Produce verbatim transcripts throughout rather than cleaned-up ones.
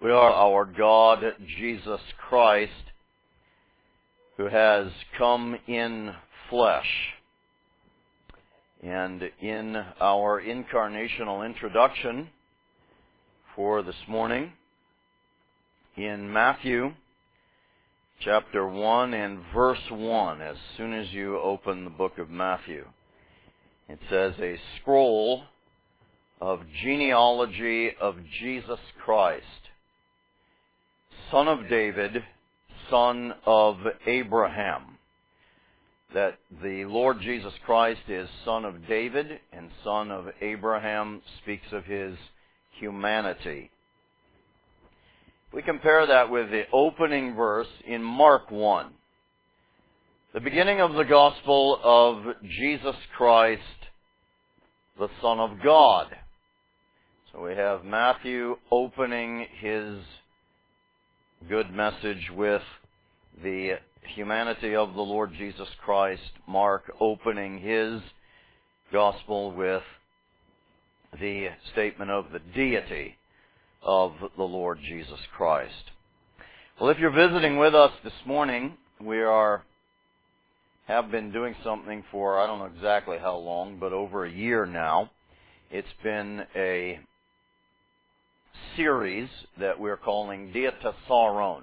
We are our God, Jesus Christ, who has come in flesh. And in our incarnational introduction for this morning, in Matthew chapter one and verse one, as soon as you open the book of Matthew, it says, a scroll of genealogy of Jesus Christ, son of David, son of Abraham. That the Lord Jesus Christ is son of David and son of Abraham speaks of his humanity. We compare that with the opening verse in Mark one, the beginning of the gospel of Jesus Christ, the Son of God. So we have Matthew opening his good message with the humanity of the Lord Jesus Christ, Mark opening his gospel with the statement of the deity of the Lord Jesus Christ. Well, if you're visiting with us this morning, we are have been doing something for, I don't know exactly how long, but over a year now. It's been a series that we're calling Diatessaron.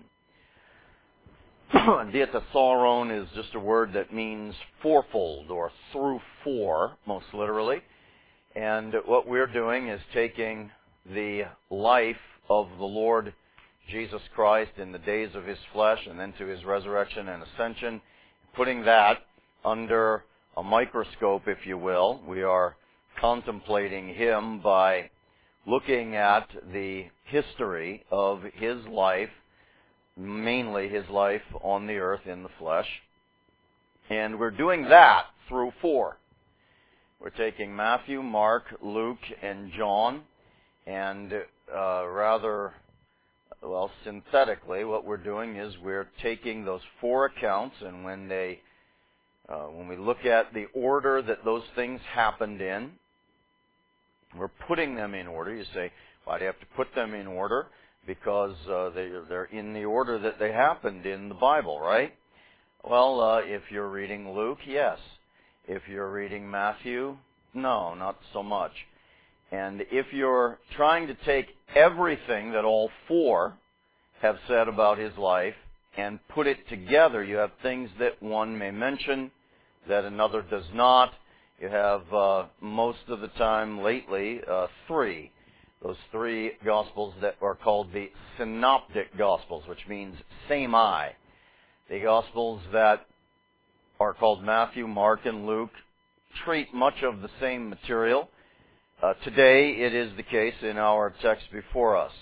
Diatessaron is just a word that means fourfold, or through four, most literally. And what we're doing is taking the life of the Lord Jesus Christ in the days of his flesh and then to his resurrection and ascension, putting that under a microscope, if you will. We are contemplating him by looking at the history of his life, mainly his life on the earth in the flesh. And we're doing that through four. We're taking Matthew, Mark, Luke, and John, and uh, rather, well, synthetically, what we're doing is we're taking those four accounts, and when they, uh, when we look at the order that those things happened in, we're putting them in order. You say, why do you have to put them in order? Because uh, they, they're in the order that they happened in the Bible, right? Well, uh, if you're reading Luke, yes. If you're reading Matthew, no, not so much. And if you're trying to take everything that all four have said about his life and put it together, you have things that one may mention that another does not. You have, uh, most of the time lately, uh, three. Those three Gospels that are called the Synoptic Gospels, which means same eye. The Gospels that are called Matthew, Mark, and Luke treat much of the same material. Uh, today, it is the case in our text before us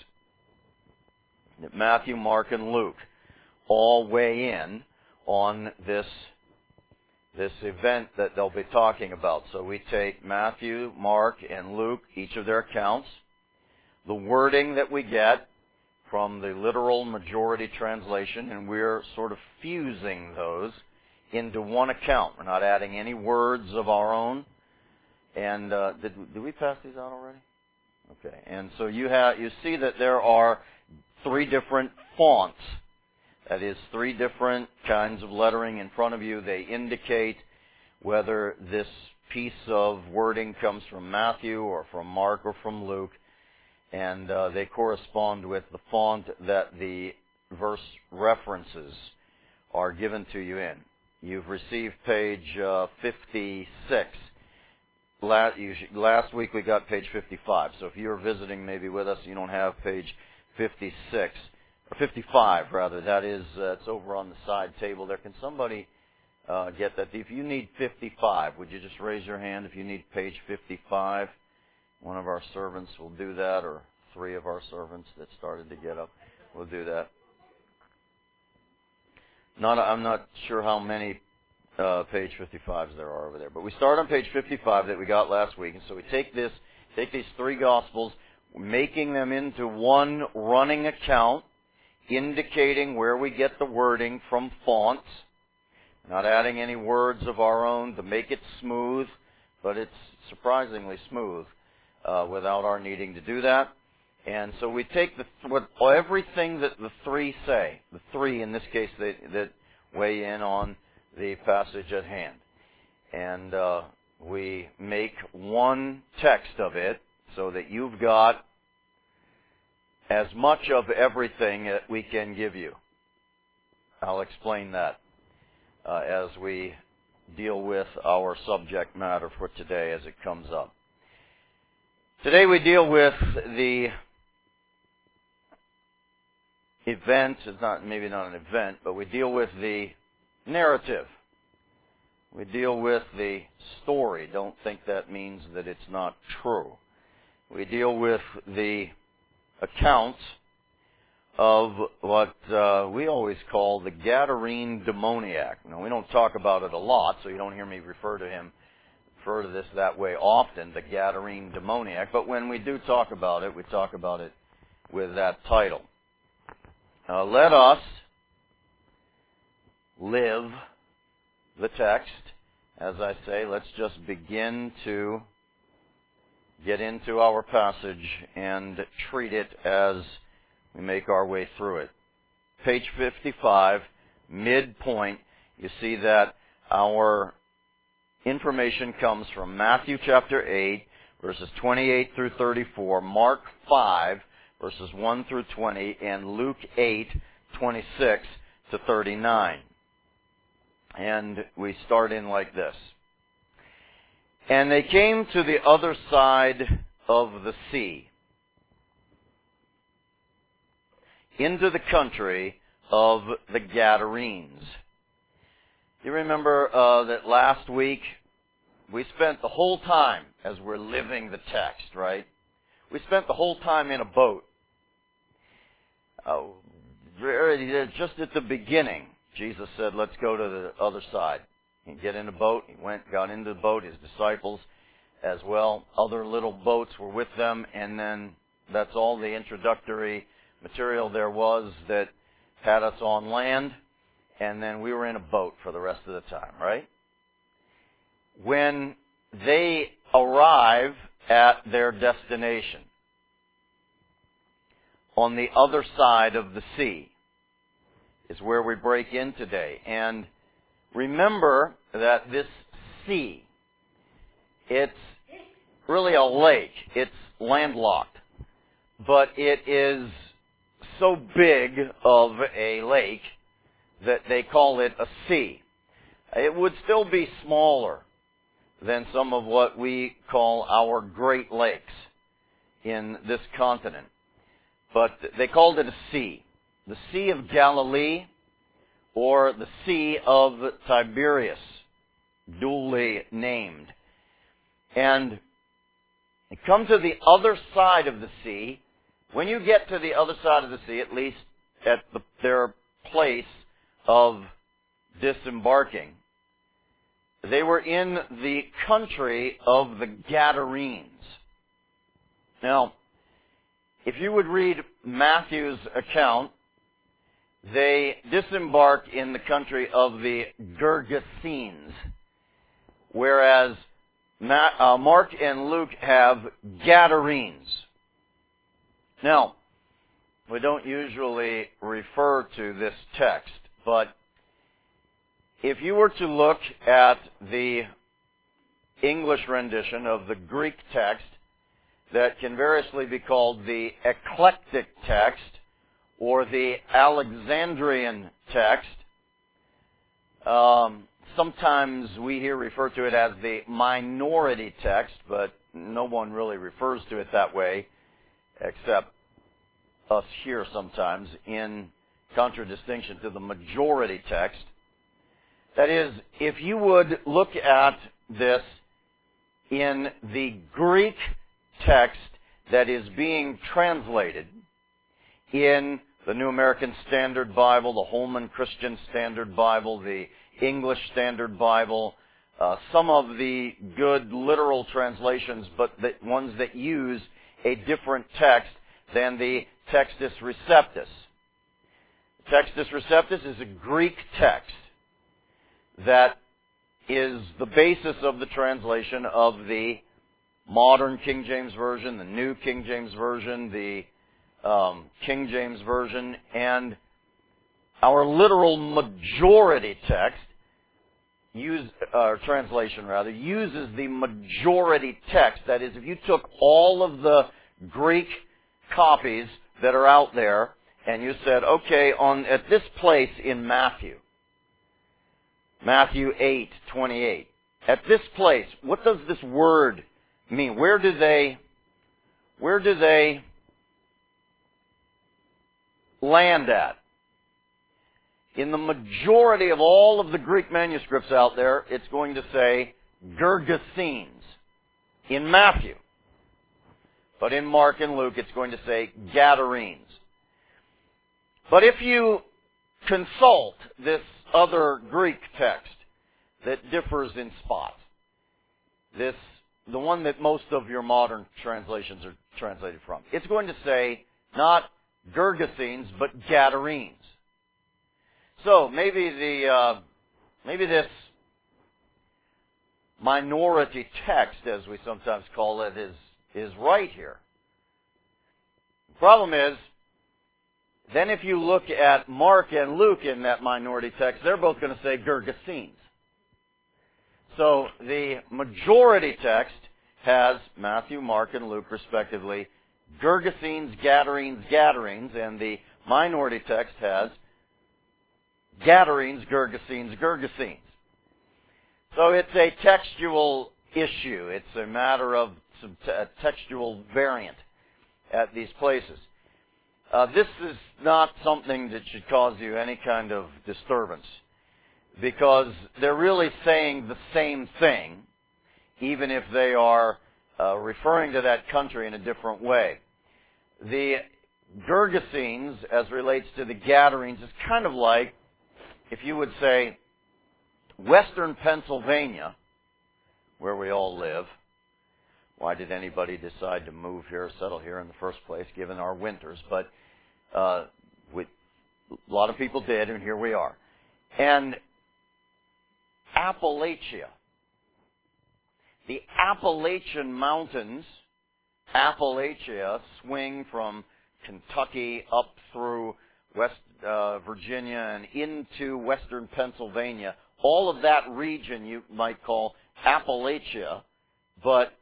that Matthew, Mark, and Luke all weigh in on this this event that they'll be talking about. So we take Matthew, Mark, and Luke, each of their accounts, the wording that we get from the literal majority translation, and we're sort of fusing those into one account. We're not adding any words of our own. And uh, did did we pass these out already? Okay. And so you have you see that there are three different fonts. That is, three different kinds of lettering in front of you. They indicate whether this piece of wording comes from Matthew or from Mark or from Luke. And uh, they correspond with the font that the verse references are given to you in. You've received page uh, fifty-six. Last, you should, last week we got page fifty-five. So if you're visiting maybe with us, you don't have page fifty-six. Or fifty-five, rather. That is, uh, it's over on the side table there. Can somebody uh, get that? If you need fifty-five, would you just raise your hand if you need page fifty-five? One of our servants will do that, or three of our servants that started to get up will do that. Not, I'm not sure how many uh, page fifty-fives there are over there, but we start on page fifty-five that we got last week, and so we take this, take these three Gospels, making them into one running account, indicating where we get the wording from fonts, not adding any words of our own to make it smooth, but it's surprisingly smooth uh, without our needing to do that. And so we take the what everything that the three say, the three in this case that, that weigh in on the passage at hand, and uh, we make one text of it so that you've got as much of everything that we can give you. I'll explain that uh, as we deal with our subject matter for today as it comes up. Today we deal with the event, it's not maybe not an event, but we deal with the narrative. We deal with the story. Don't think that means that it's not true. We deal with the account of what uh, we always call the Gadarene demoniac. Now, we don't talk about it a lot, so you don't hear me refer to him, refer to this that way often, the Gadarene demoniac. But when we do talk about it, we talk about it with that title. Uh, let us live the text. As I say, let's just begin to get into our passage and treat it as we make our way through it. Page fifty-five, midpoint, you see that our information comes from Matthew chapter eight, verses twenty-eight through thirty-four, Mark five, verses one through twenty, and Luke eight, twenty-six to thirty-nine. And we start in like this. And they came to the other side of the sea, into the country of the Gadarenes. You remember uh, that last week we spent the whole time, as we're living the text, right? We spent the whole time in a boat. Uh, just at the beginning, Jesus said, let's go to the other side. He get in a boat. He went, got into the boat. His disciples as well. Other little boats were with them. And then that's all the introductory material there was that had us on land. And then we were in a boat for the rest of the time, right? When they arrive at their destination, on the other side of the sea, is where we break in today. And remember that this sea, it's really a lake. It's landlocked. But it is so big of a lake that they call it a sea. It would still be smaller than some of what we call our Great Lakes in this continent. But they called it a sea. The Sea of Galilee, or the Sea of Tiberias, duly named. And you come to the other side of the sea. When you get to the other side of the sea, at least at the, their place of disembarking, they were in the country of the Gadarenes. Now, if you would read Matthew's account, they disembark in the country of the Gergesenes, whereas Mark and Luke have Gadarenes. Now, we don't usually refer to this text, but if you were to look at the English rendition of the Greek text that can variously be called the eclectic text, or the Alexandrian text. Um, sometimes we here refer to it as the minority text, but no one really refers to it that way, except us here sometimes, in contradistinction to the majority text. That is, if you would look at this in the Greek text that is being translated in the New American Standard Bible, the Holman Christian Standard Bible, the English Standard Bible, uh, some of the good literal translations, but the ones that use a different text than the Textus Receptus. Textus Receptus is a Greek text that is the basis of the translation of the modern King James Version, the New King James Version, the um, King James Version, and our literal majority text, use uh, translation rather, uses the majority text. That is, if you took all of the Greek copies that are out there and you said, okay, on at this place in Matthew, Matthew eight twenty-eight, at this place, what does this word mean? Where do they, where do they land at? In the majority of all of the Greek manuscripts out there, it's going to say Gergesenes in Matthew. But in Mark and Luke, it's going to say Gadarenes. But if you consult this other Greek text that differs in spots, this, the one that most of your modern translations are translated from, it's going to say not Gergesenes, but Gadarenes. So maybe the uh, maybe this minority text, as we sometimes call it, is is right here. The problem is, then if you look at Mark and Luke in that minority text, they're both going to say Gergesenes. So the majority text has Matthew, Mark, and Luke respectively, Gergesenes, Gadarenes, Gadarenes, and the minority text has Gadarenes, Gergesenes, Gergesenes. So it's a textual issue. It's a matter of some t- a textual variant at these places. Uh, this is not something that should cause you any kind of disturbance, because they're really saying the same thing, even if they are uh, referring to that country in a different way. The Gergesenes, as relates to the Gadarenes, is kind of like, if you would say, Western Pennsylvania, where we all live. Why did anybody decide to move here, settle here in the first place, given our winters? But uh, we, a lot of people did, and here we are. And Appalachia. The Appalachian Mountains, Appalachia, swing from Kentucky up through West uh, Virginia and into western Pennsylvania. All of that region you might call Appalachia, but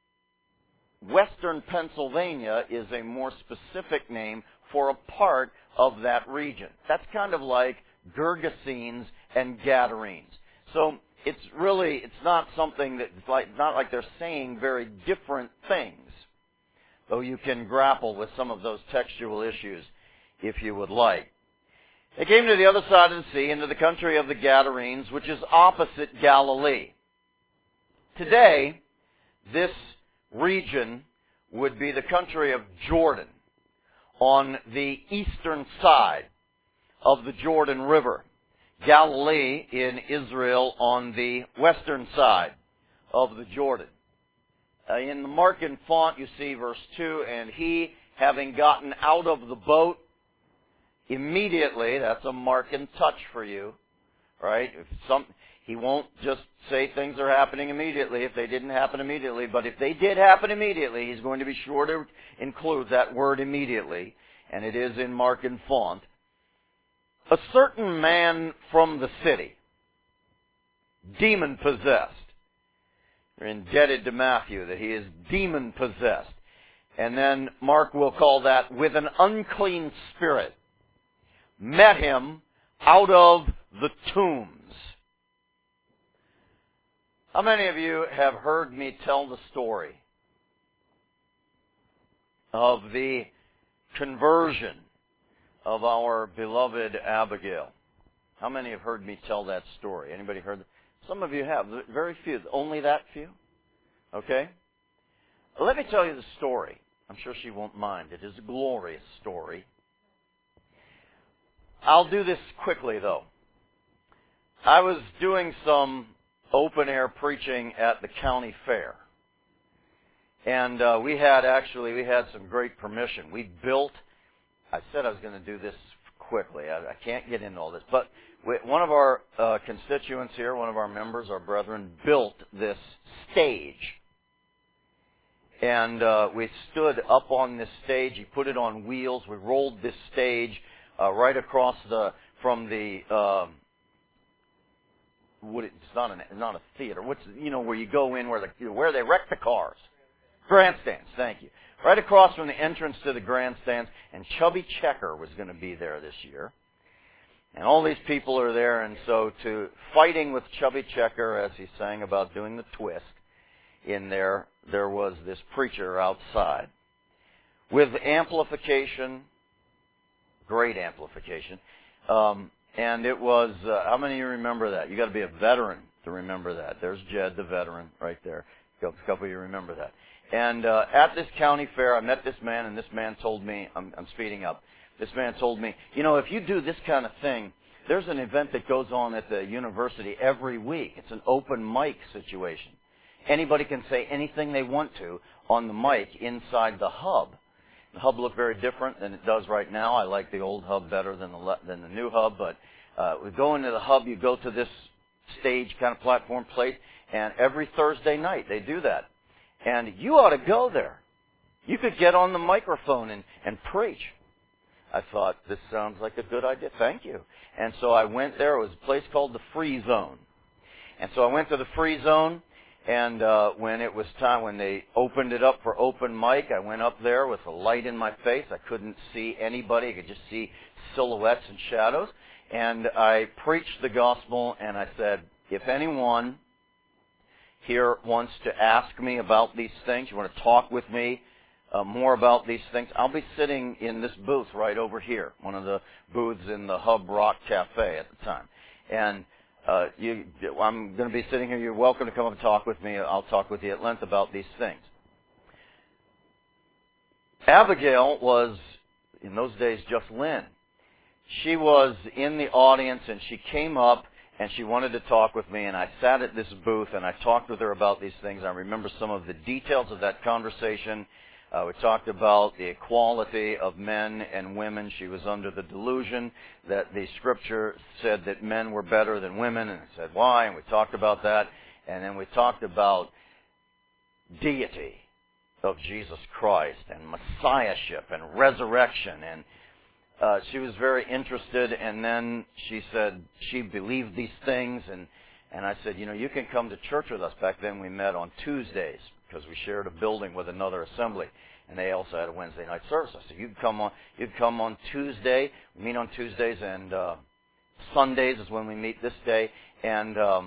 western Pennsylvania is a more specific name for a part of that region. That's kind of like Gergesenes and Gadarenes. So it's really, it's not something that's like, not like they're saying very different things, though you can grapple with some of those textual issues if you would like. They came to the other side of the sea, into the country of the Gadarenes, which is opposite Galilee. Today, this region would be the country of Jordan, on the eastern side of the Jordan River. Galilee in Israel on the western side of the Jordan. Uh, in the Markan font, you see verse two, and he, having gotten out of the boat, immediately, that's a Markan touch for you, right? If some, he won't just say things are happening immediately if they didn't happen immediately, but if they did happen immediately, he's going to be sure to include that word immediately, and it is in Markan font. A certain man from the city, demon-possessed. You're indebted to Matthew that he is demon-possessed. And then Mark will call that with an unclean spirit, met him out of the tombs. How many of you have heard me tell the story of the conversion of our beloved Abigail? How many have heard me tell that story? Anybody heard that? Some of you have. Very few. Only that few? Okay. Well, let me tell you the story. I'm sure she won't mind. It is a glorious story. I'll do this quickly, though. I was doing some open-air preaching at the county fair. And uh, we had, actually, we had some great permission. We built, I said I was going to do this quickly. I, I can't get into all this. But we, one of our uh, constituents here, one of our members, our brethren, built this stage. And uh, we stood up on this stage. He put it on wheels. We rolled this stage uh, right across the from the. Uh, what it's not an it's not a theater. What's you know where you go in where the where they wreck the cars. Grandstands. Thank you. Right across from the entrance to the grandstands. And Chubby Checker was going to be there this year. And all these people are there, and so to fighting with Chubby Checker as he sang about doing the twist in there, there was this preacher outside with amplification, great amplification, um, and it was, uh, how many of you remember that? You got to be a veteran to remember that. There's Jed, the veteran, right there. A couple of you remember that. And uh, at this county fair, I met this man, and this man told me, I'm, I'm speeding up, this man told me, you know, if you do this kind of thing, there's an event that goes on at the university every week. It's an open mic situation. Anybody can say anything they want to on the mic inside the hub. The hub looked very different than it does right now. I like the old hub better than the le- than the new hub, but uh, we go into the hub, you go to this stage kind of platform place, and every Thursday night they do that. And you ought to go there. You could get on the microphone and, and preach. I thought, this sounds like a good idea. Thank you. And so I went there. It was a place called the Free Zone. And so I went to the Free Zone, and uh, when it was time, when they opened it up for open mic, I went up there with a light in my face. I couldn't see anybody. I could just see silhouettes and shadows. And I preached the gospel, and I said, if anyone here wants to ask me about these things, you want to talk with me, Uh, more about these things, I'll be sitting in this booth right over here, one of the booths in the Hub Rock Cafe at the time. And uh, you, I'm going to be sitting here. You're welcome to come up and talk with me. I'll talk with you at length about these things. Abigail was, in those days, just Lynn. She was in the audience, and she came up, and she wanted to talk with me, and I sat at this booth, and I talked with her about these things. I remember some of the details of that conversation. Uh, we talked about the equality of men and women. She was under the delusion that the Scripture said that men were better than women, and I said, why? And we talked about that. And then we talked about deity of Jesus Christ and messiahship and resurrection. And uh, she was very interested, and then she said she believed these things. And, and I said, you know, you can come to church with us. Back then we met on Tuesdays, because we shared a building with another assembly, and they also had a Wednesday night service. I said, you'd come on, you'd come on Tuesday. We meet on Tuesdays, and uh, Sundays is when we meet this day. And um,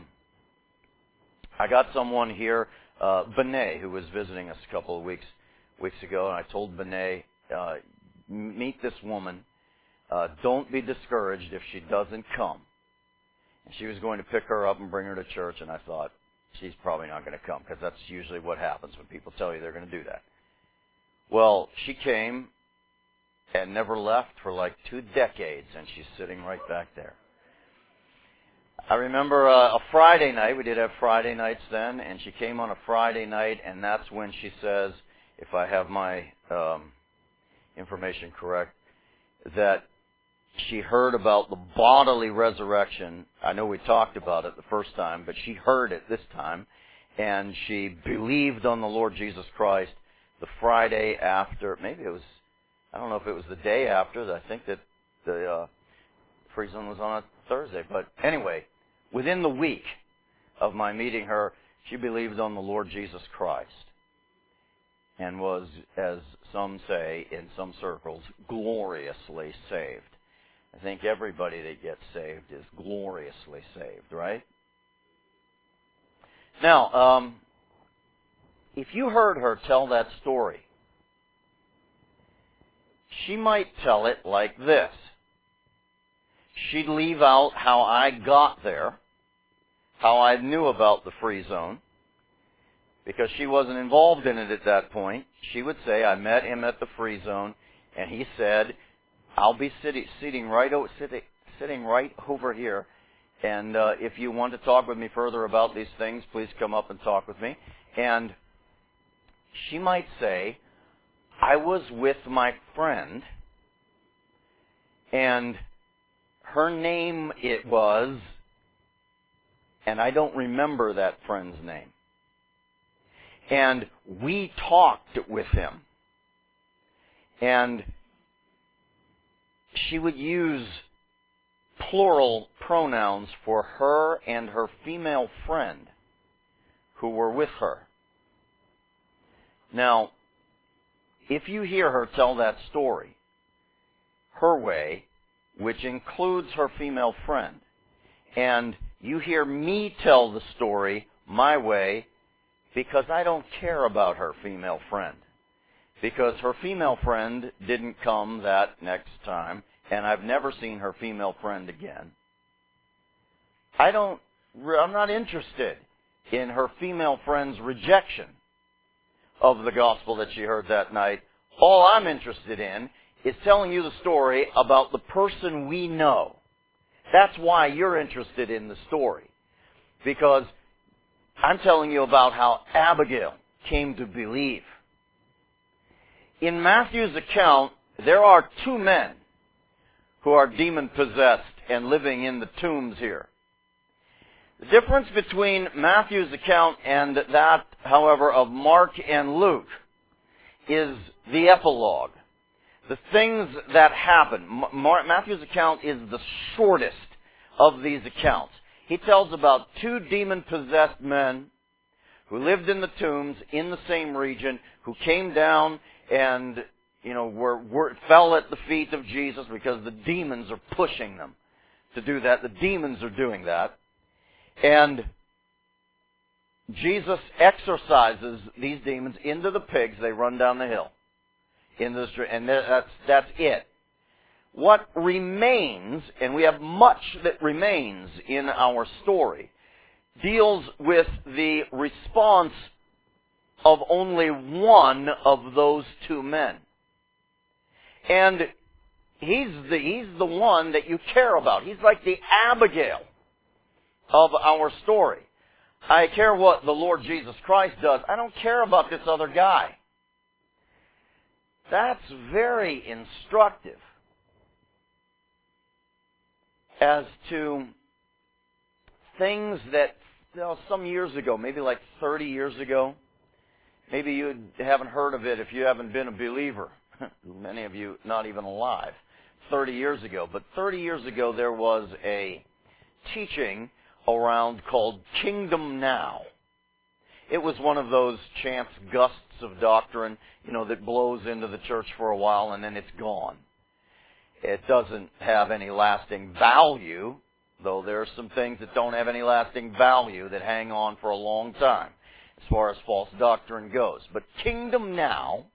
I got someone here, uh, Benet, who was visiting us a couple of weeks weeks ago, and I told Benet, uh, meet this woman. Uh, don't be discouraged if she doesn't come. And she was going to pick her up and bring her to church, and I thought, she's probably not going to come, because that's usually what happens when people tell you they're going to do that. Well, she came and never left for like two decades, and she's sitting right back there. I remember uh, a Friday night. We did have Friday nights then, and she came on a Friday night, and that's when she says, if I have my um, information correct, that she heard about the bodily resurrection. I know we talked about it the first time, but she heard it this time, and she believed on the Lord Jesus Christ the Friday after. Maybe it was, I don't know if it was the day after. I think that the uh, Free Zone was on a Thursday. But anyway, within the week of my meeting her, she believed on the Lord Jesus Christ and was, as some say in some circles, gloriously saved. I think everybody that gets saved is gloriously saved, right? Now, um, if you heard her tell that story, she might tell it like this. She'd leave out how I got there, how I knew about the Free Zone, because she wasn't involved in it at that point. She would say, I met him at the Free Zone, and he said, I'll be sitting sitting right o- sitting, sitting right over here, and uh, if you want to talk with me further about these things, please come up and talk with me. And she might say, I was with my friend, and her name it was, and I don't remember that friend's name. And we talked with him. And she would use plural pronouns for her and her female friend who were with her. Now, if you hear her tell that story, her way, which includes her female friend, and you hear me tell the story my way, because I don't care about her female friend. Because her female friend didn't come that next time, and I've never seen her female friend again. I don't, I'm not interested in her female friend's rejection of the gospel that she heard that night. All I'm interested in is telling you the story about the person we know. That's why you're interested in the story. Because I'm telling you about how Abigail came to believe. In Matthew's account, there are two men who are demon-possessed and living in the tombs here. The difference between Matthew's account and that, however, of Mark and Luke is the epilogue. The things that happen. Mark, Matthew's account is the shortest of these accounts. He tells about two demon-possessed men who lived in the tombs in the same region, who came down and, you know, were, were fell at the feet of Jesus because the demons are pushing them to do that. The demons are doing that. And Jesus exorcises these demons into the pigs. They run down the hill. Into the street, and that's, that's it. What remains, and we have much that remains in our story, deals with the response of only one of those two men. And he's the, he's the one that you care about. He's like the Abigail of our story. I care what the Lord Jesus Christ does. I don't care about this other guy. That's very instructive as to things that, you know, some years ago, maybe like thirty years ago, maybe you haven't heard of it if you haven't been a believer. Many of you not even alive. thirty years ago. But thirty years ago there was a teaching around called Kingdom Now. It was one of those chance gusts of doctrine, you know, that blows into the church for a while and then it's gone. It doesn't have any lasting value, though there are some things that don't have any lasting value that hang on for a long time as far as false doctrine goes. But Kingdom Now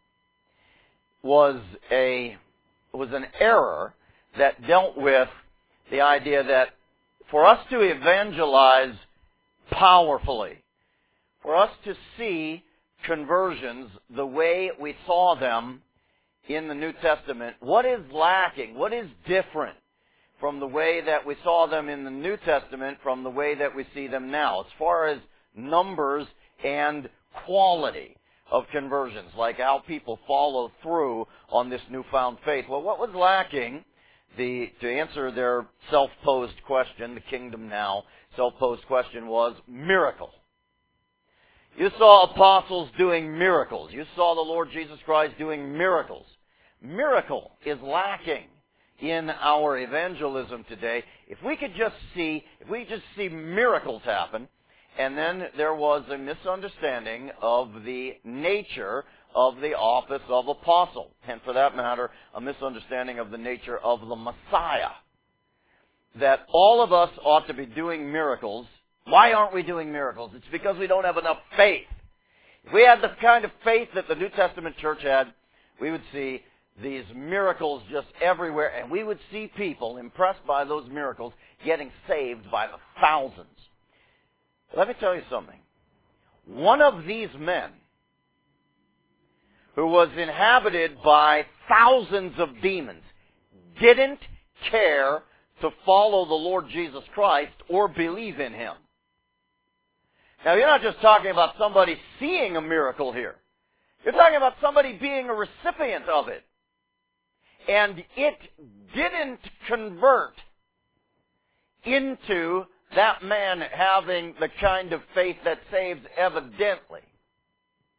was a was an error that dealt with the idea that for us to evangelize powerfully, for us to see conversions the way we saw them in the New Testament, what is lacking? What is different from the way that we saw them in the New Testament from the way that we see them now, as far as numbers and quality of conversions, like how people follow through on this newfound faith? Well, what was lacking, the to answer their self-posed question, the Kingdom Now self-posed question, was miracle. You saw apostles doing miracles. You saw the Lord Jesus Christ doing miracles. Miracle is lacking in our evangelism today. If we could just see, if we just see miracles happen, and then there was a misunderstanding of the nature of the office of apostle, and for that matter, a misunderstanding of the nature of the Messiah. That all of us ought to be doing miracles. Why aren't we doing miracles? It's because we don't have enough faith. If we had the kind of faith that the New Testament church had, we would see these miracles just everywhere, and we would see people impressed by those miracles getting saved by the thousands. Let me tell you something. One of these men, who was inhabited by thousands of demons, didn't care to follow the Lord Jesus Christ or believe in Him. Now, you're not just talking about somebody seeing a miracle here. You're talking about somebody being a recipient of it. And it didn't convert into that man having the kind of faith that saves evidently.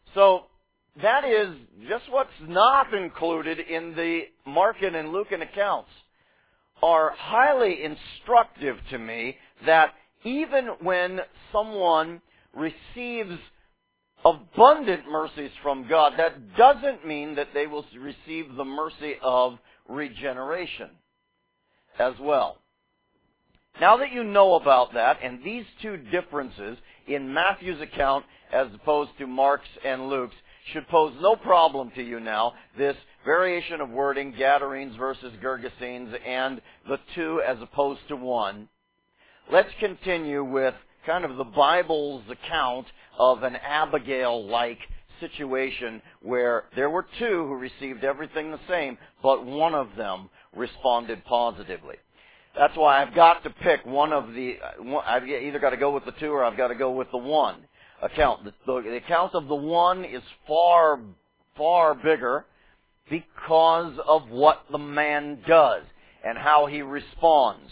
So that is just what's not included in the Mark and Lucan accounts are highly instructive to me, that even when someone receives abundant mercies from God, that doesn't mean that they will receive the mercy of regeneration as well. Now that you know about that, and these two differences in Matthew's account as opposed to Mark's and Luke's should pose no problem to you now, this variation of wording, Gadarenes versus Gergesenes, and the two as opposed to one. Let's continue with kind of the Bible's account of an Abigail-like situation where there were two who received everything the same, but one of them responded positively. That's why I've got to pick one of the, I've either got to go with the two or I've got to go with the one account. The, the, the account of the one is far, far bigger because of what the man does and how he responds.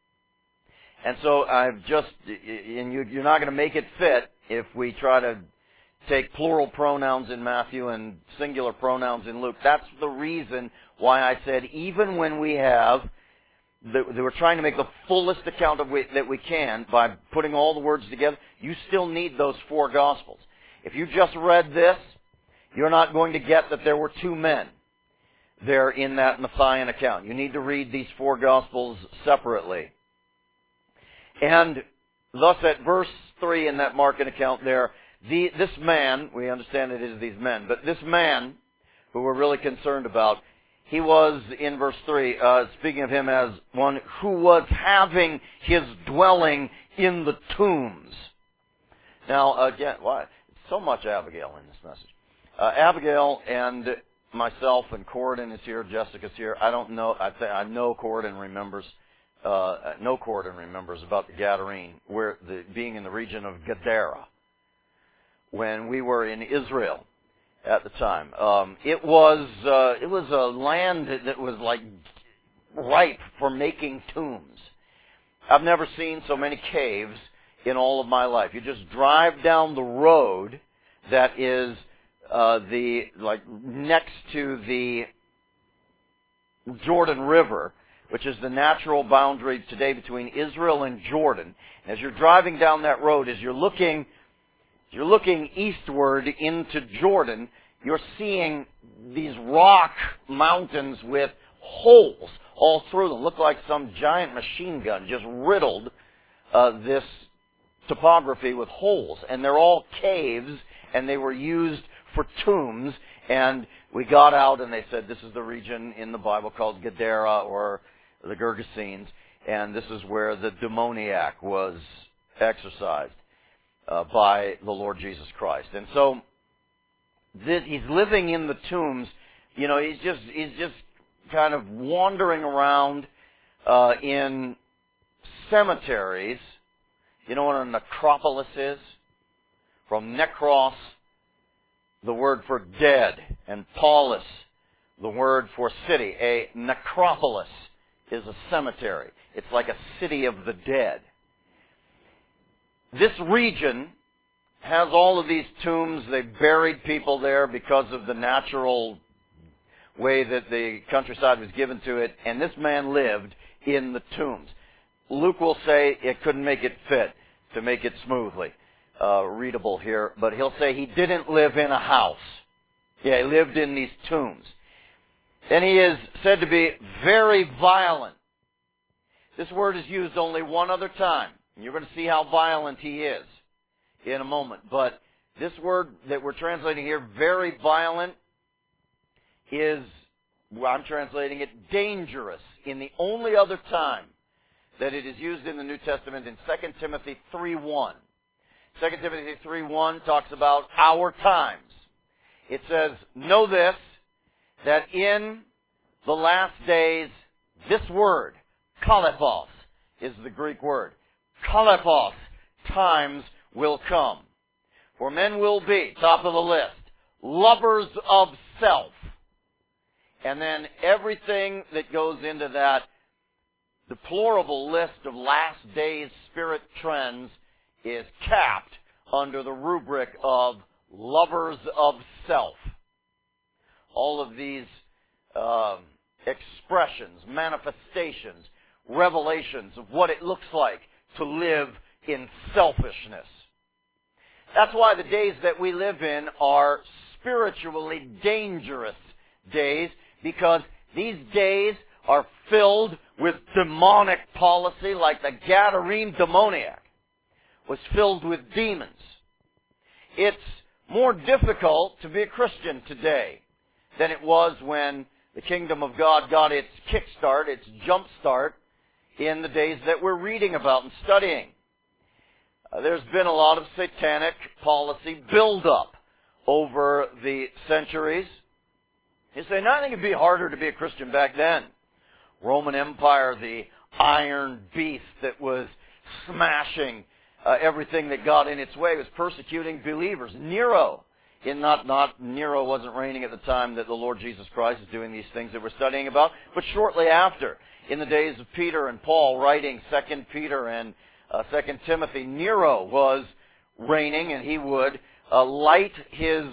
And so I've just, and you, you're not going to make it fit if we try to take plural pronouns in Matthew and singular pronouns in Luke. That's the reason why I said even when we have, the, we're trying to make the fullest account of we, that we can by putting all the words together, you still need those four Gospels. If you just read this, you're not going to get that there were two men there in that Matthean account. You need to read these four Gospels separately. And thus at verse three in that Markan account there, the, this man, we understand it is these men, but this man who we're really concerned about, he was, in verse three, uh, speaking of him as one who was having his dwelling in the tombs. Now, again, why? So much Abigail in this message. Uh, Abigail and myself and Corydon is here, Jessica's here. I don't know, I, th- I know Corydon remembers Uh, no Corydon remembers about the Gadarene, where the, being in the region of Gadara, when we were in Israel at the time. Um, it was uh, it was a land that was like ripe for making tombs. I've never seen so many caves in all of my life. You just drive down the road that is uh, the like next to the Jordan River, which is the natural boundary today between Israel and Jordan. As you're driving down that road, as you're looking, you're looking eastward into Jordan, you're seeing these rock mountains with holes all through them. Look like some giant machine gun just riddled uh, this topography with holes. And they're all caves, and they were used for tombs. And we got out, and they said, this is the region in the Bible called Gadara, or the Gergesenes, and this is where the demoniac was exorcised uh, by the Lord Jesus Christ. And so this, he's living in the tombs. You know, he's just he's just kind of wandering around uh, in cemeteries. You know what a necropolis is? From necros, the word for dead, and polis, the word for city. A necropolis is a cemetery. It's like a city of the dead. This region has all of these tombs. They buried people there because of the natural way that the countryside was given to it, and this man lived in the tombs. Luke will say it couldn't make it fit to make it smoothly uh, readable here, but he'll say he didn't live in a house. Yeah, he lived in these tombs. And he is said to be very violent. This word is used only one other time. And you're going to see how violent he is in a moment. But this word that we're translating here, very violent, is, well, I'm translating it, dangerous, in the only other time that it is used in the New Testament in Second Timothy three one. Second Timothy three one talks about our times. It says, know this, that in the last days, this word, kalephos, is the Greek word. Kalephos, times will come. For men will be, top of the list, lovers of self. And then everything that goes into that deplorable list of last days spirit trends is capped under the rubric of lovers of self. All of these um, expressions, manifestations, revelations of what it looks like to live in selfishness. That's why the days that we live in are spiritually dangerous days, because these days are filled with demonic policy, like the Gadarene demoniac was filled with demons. It's more difficult to be a Christian today than it was when the kingdom of God got its kickstart, its jump start, in the days that we're reading about and studying. Uh, there's been a lot of satanic policy build up over the centuries. You say, no, I think it'd be harder to be a Christian back then. Roman Empire, the iron beast that was smashing uh, everything that got in its way, was persecuting believers. Nero, in not, not, Nero wasn't reigning at the time that the Lord Jesus Christ is doing these things that we're studying about, but shortly after, in the days of Peter and Paul writing Second Peter and uh, Second Timothy, Nero was reigning, and he would uh, light his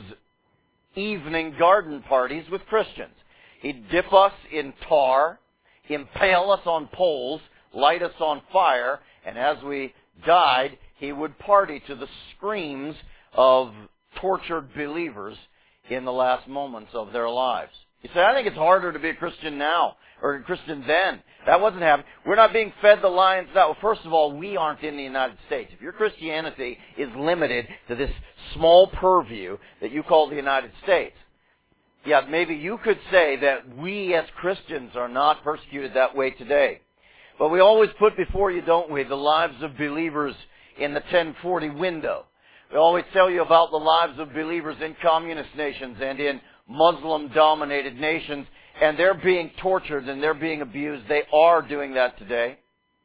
evening garden parties with Christians. He'd dip us in tar, impale us on poles, light us on fire, and as we died, he would party to the screams of tortured believers in the last moments of their lives. You say, I think it's harder to be a Christian now, or a Christian then. That wasn't happening. We're not being fed the lion's diet. Well, first of all, we aren't in the United States. If your Christianity is limited to this small purview that you call the United States, yeah, maybe you could say that we as Christians are not persecuted that way today. But we always put before you, don't we, the lives of believers in the ten forty window. We always tell you about the lives of believers in communist nations and in Muslim-dominated nations, and they're being tortured and they're being abused. They are doing that today.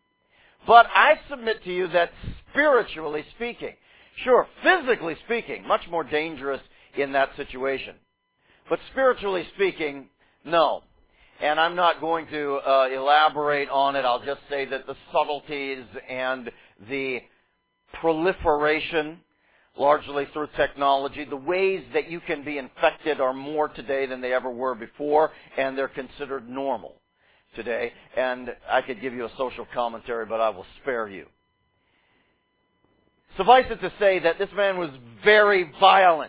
But I submit to you that spiritually speaking, sure, physically speaking, much more dangerous in that situation. But spiritually speaking, no. And I'm not going to uh, elaborate on it. I'll just say that the subtleties and the proliferation, largely through technology, the ways that you can be infected are more today than they ever were before, and they're considered normal today. And I could give you a social commentary, but I will spare you. Suffice it to say that this man was very violent,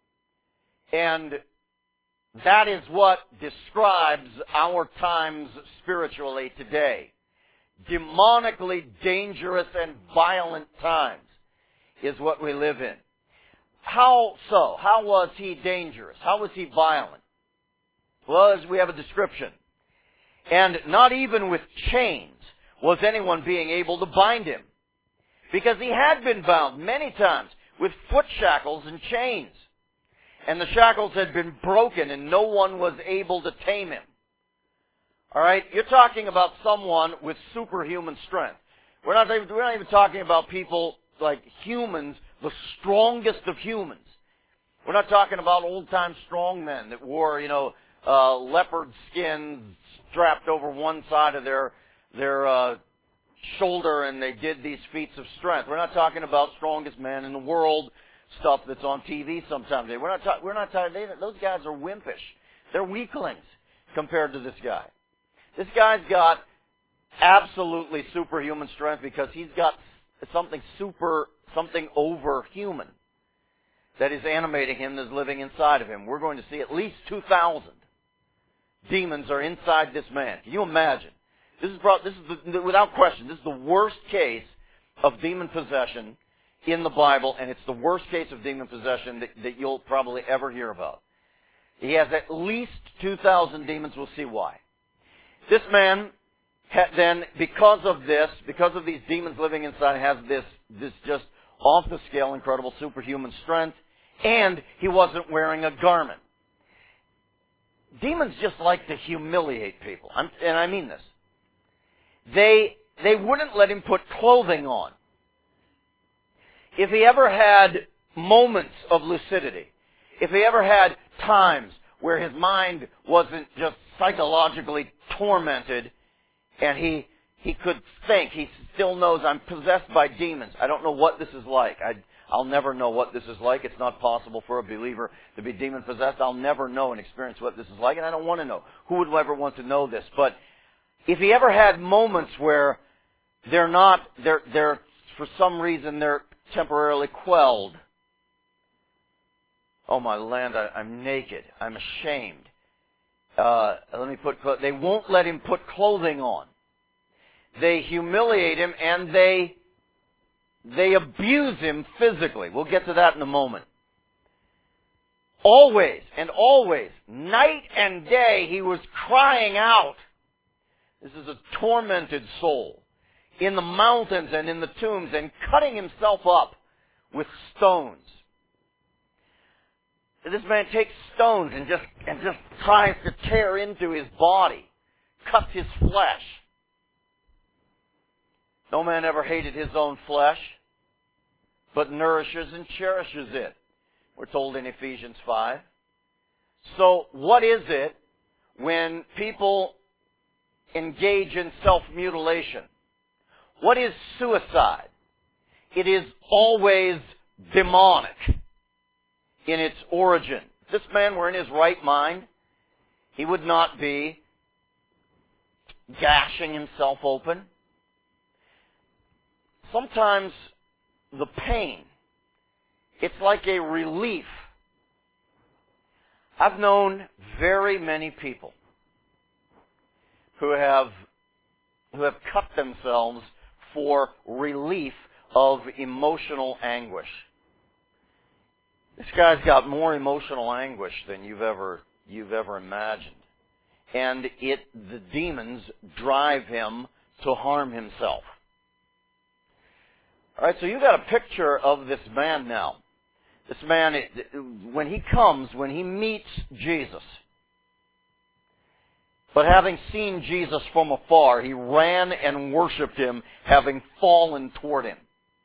and that is what describes our times spiritually today. Demonically dangerous and violent times is what we live in. How so? How was he dangerous? How was he violent? Well, as we have a description. And not even with chains was anyone being able to bind him, because he had been bound many times with foot shackles and chains. And the shackles had been broken and no one was able to tame him. Alright? You're talking about someone with superhuman strength. We're not, we're not even talking about people like humans, the strongest of humans. We're not talking about old-time strong men that wore, you know, uh, leopard skins strapped over one side of their, their, uh, shoulder, and they did these feats of strength. We're not talking about strongest man in the world stuff that's on T V sometimes. We're not talking, we're not talking, those guys are wimpish. They're weaklings compared to this guy. This guy's got absolutely superhuman strength because he's got something super, something over human that is animating him, that is living inside of him. We're going to see at least two thousand demons are inside this man. Can you imagine? This is, this is the, without question, this is the worst case of demon possession in the Bible, and it's the worst case of demon possession that, that you'll probably ever hear about. He has at least two thousand demons. We'll see why. This man ha, then, because of this, because of these demons living inside, has this, this just off-the-scale, incredible, superhuman strength, and he wasn't wearing a garment. Demons just like to humiliate people, I'm, and I mean this. They, they wouldn't let him put clothing on. If he ever had moments of lucidity, if he ever had times where his mind wasn't just psychologically tormented and he he could think, he still knows, I'm possessed by demons. I don't know what this is like. I, I'll never know what this is like. It's not possible for a believer to be demon-possessed. I'll never know and experience what this is like, and I don't want to know. Who would ever want to know this? But if he ever had moments where they're not, they're, they're, for some reason, they're temporarily quelled. Oh, my land, I, I'm naked. I'm ashamed. Uh, let me put, they won't let him put clothing on. They humiliate him and they, they abuse him physically. We'll get to that in a moment. Always and always, night and day, he was crying out. This is a tormented soul in the mountains and in the tombs and cutting himself up with stones. This man takes stones and just, and just tries to tear into his body, cuts his flesh. No man ever hated his own flesh, but nourishes and cherishes it. We're told in Ephesians five. So what is it when people engage in self-mutilation? What is suicide? It is always demonic in its origin. If this man were in his right mind, he would not be gashing himself open. Sometimes the pain, it's like a relief. I've known very many people who have who have cut themselves for relief of emotional anguish. This guy's got more emotional anguish than you've ever you've ever imagined. And it the demons drive him to harm himself. All right, so you got a picture of this man now. This man, when he comes, when he meets Jesus, but having seen Jesus from afar, he ran and worshipped him, having fallen toward him.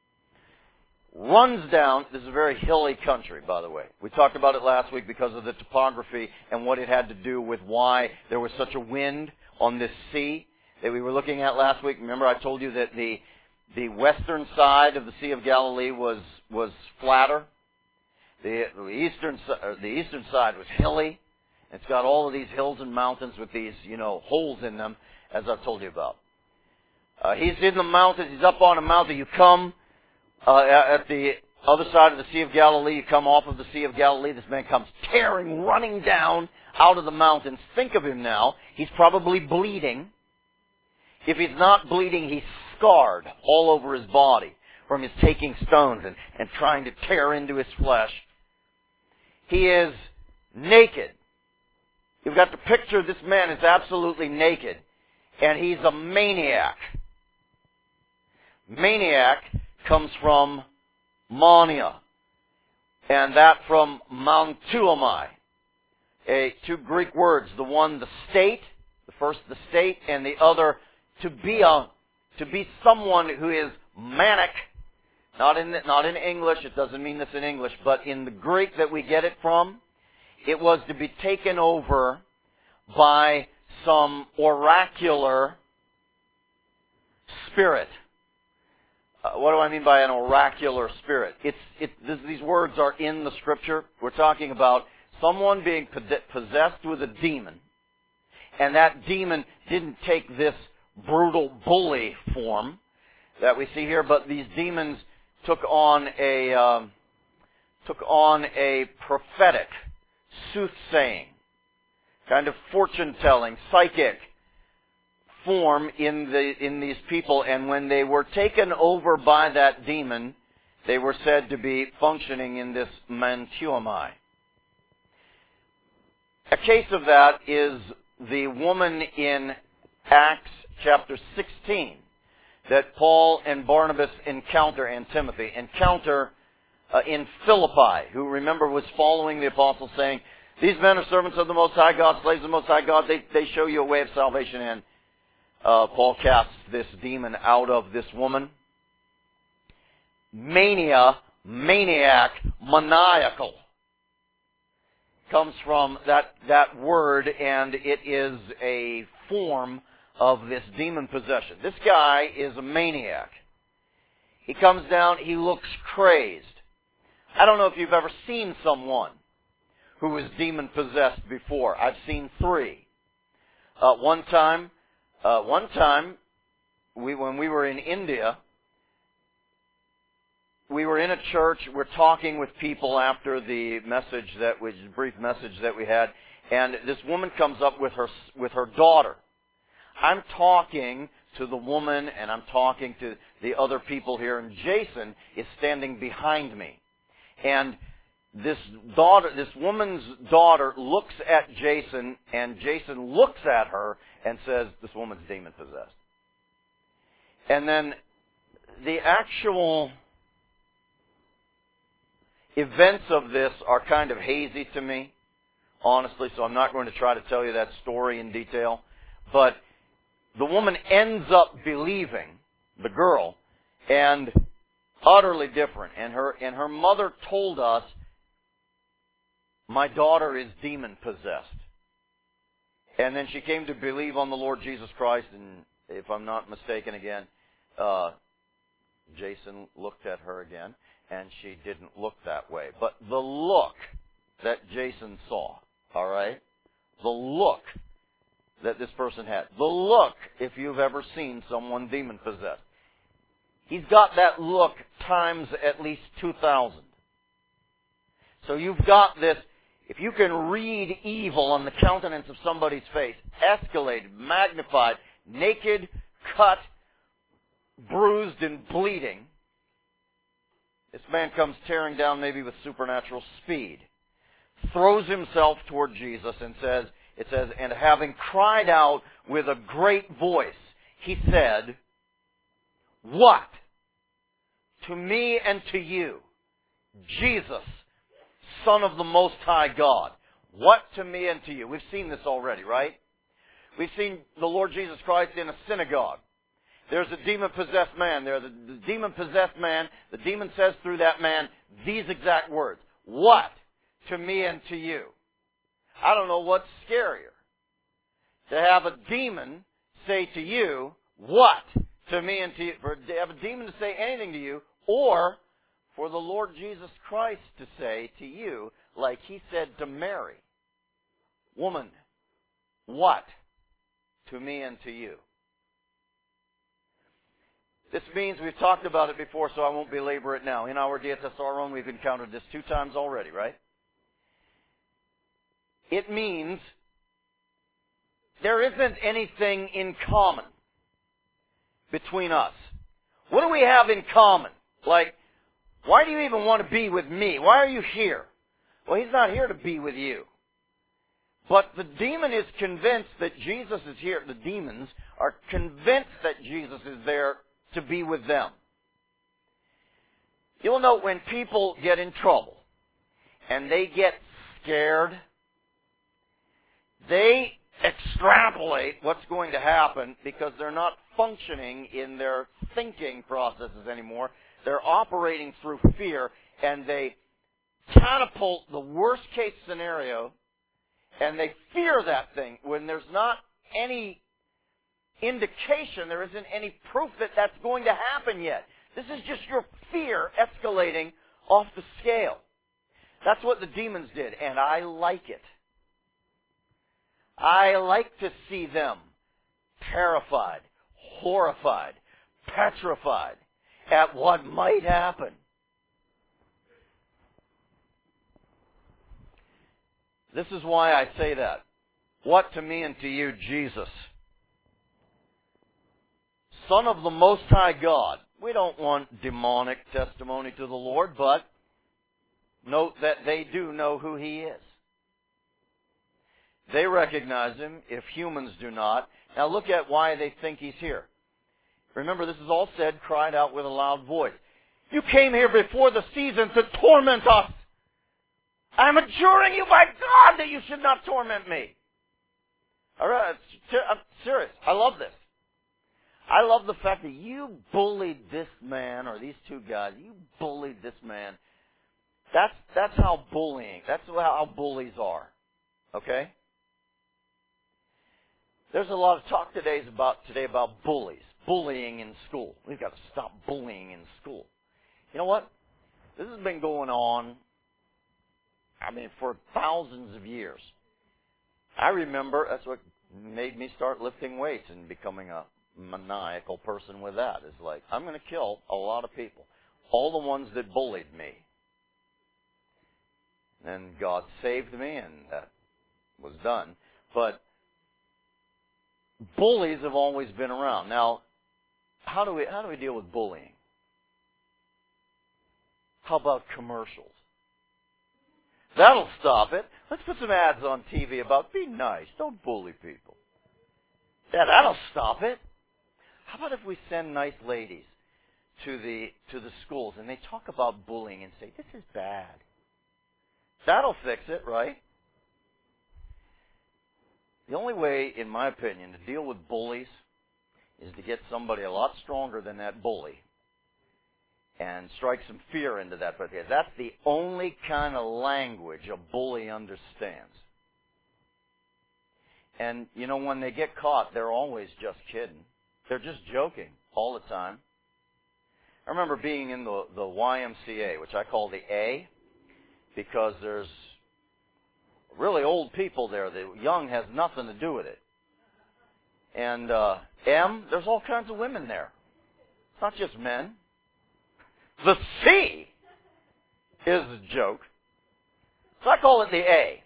Runs down, this is a very hilly country, by the way. We talked about it last week because of the topography and what it had to do with why there was such a wind on this sea that we were looking at last week. Remember I told you that the the western side of the Sea of Galilee was was flatter. The, the eastern the eastern side was hilly. It's got all of these hills and mountains with these, you know, holes in them, as I've told you about. Uh, he's in the mountains. He's up on a mountain. You come uh, at the other side of the Sea of Galilee. You come off of the Sea of Galilee. This man comes tearing, running down out of the mountains. Think of him now. He's probably bleeding. If he's not bleeding, he's scarred all over his body from his taking stones and, and trying to tear into his flesh. He is naked. You've got the picture of this man is absolutely naked. And he's a maniac. Maniac comes from mania. And that from mantuomai. A, two Greek words. The one, the state. The first, the state. And the other, to be a, to be someone who is manic. Not in, not in English. It doesn't mean this in English. But in the Greek that we get it from, it was to be taken over by some oracular spirit. Uh, what do I mean by an oracular spirit? It's, it, this, these words are in the Scripture. We're talking about someone being possessed with a demon, and that demon didn't take this brutal bully form that we see here, but these demons took on a um, took on a prophetic, soothsaying, kind of fortune-telling, psychic form in the in these people, and when they were taken over by that demon, they were said to be functioning in this mantuomai. A case of that is the woman in Acts chapter sixteen that Paul and Barnabas encounter, and Timothy encounter uh, in Philippi, who, remember, was following the apostles, saying, these men are servants of the Most High God, slaves of the Most High God. They, they show you a way of salvation. And uh, Paul casts this demon out of this woman. Mania, maniac, maniacal comes from that, that word, and it is a form of this demon possession. This guy is a maniac. He comes down, he looks crazed. I don't know if you've ever seen someone who was demon-possessed before. I've seen three. Uh, one time, uh, one time, we when we were in India, we were in a church. We're talking with people after the message that was brief message that we had, and this woman comes up with her with her daughter. I'm talking to the woman, and I'm talking to the other people here, and Jason is standing behind me. And this daughter, this woman's daughter looks at Jason, and Jason looks at her and says, "This woman's demon-possessed." And then the actual events of this are kind of hazy to me, honestly, so I'm not going to try to tell you that story in detail. But the woman ends up believing, the girl, and utterly different. And her and her mother told us, "My daughter is demon-possessed." And then she came to believe on the Lord Jesus Christ, and if I'm not mistaken again, uh, Jason looked at her again, and she didn't look that way. But the look that Jason saw, all right, the look that this person had, the look, if you've ever seen someone demon-possessed, he's got that look times at least two thousand. So you've got this, if you can read evil on the countenance of somebody's face, escalated, magnified, naked, cut, bruised, and bleeding, this man comes tearing down maybe with supernatural speed, throws himself toward Jesus and says, it says, "And having cried out with a great voice, he said, 'What? To me and to you, Jesus, Son of the Most High God. What to me and to you?'" We've seen this already, right? We've seen the Lord Jesus Christ in a synagogue. There's a demon-possessed man there. The, the demon-possessed man, the demon says through that man these exact words. "What to me and to you?" I don't know what's scarier. To have a demon say to you, "What to me and to you?" For to have a demon to say anything to you, or for the Lord Jesus Christ to say to you, like he said to Mary, "Woman, what to me and to you?" This means, we've talked about it before, so I won't belabor it now. In our D S S R own, we've encountered this two times already, right? It means there isn't anything in common between us. What do we have in common? Like, why do you even want to be with me? Why are you here? Well, he's not here to be with you. But the demon is convinced that Jesus is here. The demons are convinced that Jesus is there to be with them. You'll note when people get in trouble and they get scared, they extrapolate what's going to happen because they're not functioning in their thinking processes anymore. They're operating through fear, and they catapult the worst case scenario, and they fear that thing when there's not any indication, there isn't any proof that that's going to happen yet. This is just your fear escalating off the scale. That's what the demons did, and I like it. I like to see them terrified, horrified, petrified at what might happen. This is why I say that. What to me and to you, Jesus, Son of the Most High God. We don't want demonic testimony to the Lord, but note that they do know who He is. They recognize Him if humans do not. Now look at why they think He's here. Remember, this is all said, cried out with a loud voice. "You came here before the season to torment us. I'm adjuring you by God that you should not torment me." All right, I'm serious. I love this. I love the fact that you bullied this man, or these two guys, you bullied this man. That's that's how bullying, that's how bullies are. Okay? There's a lot of talk today about today about bullies, bullying in school. We've got to stop bullying in school. You know what? This has been going on, I mean, for thousands of years. I remember that's what made me start lifting weights and becoming a maniacal person with that. It's like, I'm going to kill a lot of people. All the ones that bullied me. And God saved me, and that was done. But bullies have always been around. Now, how do we how do we deal with bullying? How about commercials? That'll stop it. Let's put some ads on T V about be nice, don't bully people. Yeah, that'll stop it. How about if we send nice ladies to the to the schools and they talk about bullying and say, this is bad. That'll fix it, right? The only way, in my opinion, to deal with bullies is to get somebody a lot stronger than that bully and strike some fear into that. But that's the only kind of language a bully understands. And, you know, when they get caught, they're always just kidding. They're just joking all the time. I remember being in the, the Y M C A, which I call the A, because there's really old people there. The young has nothing to do with it. And uh, M, there's all kinds of women there. It's not just men. The C is a joke. So I call it the A.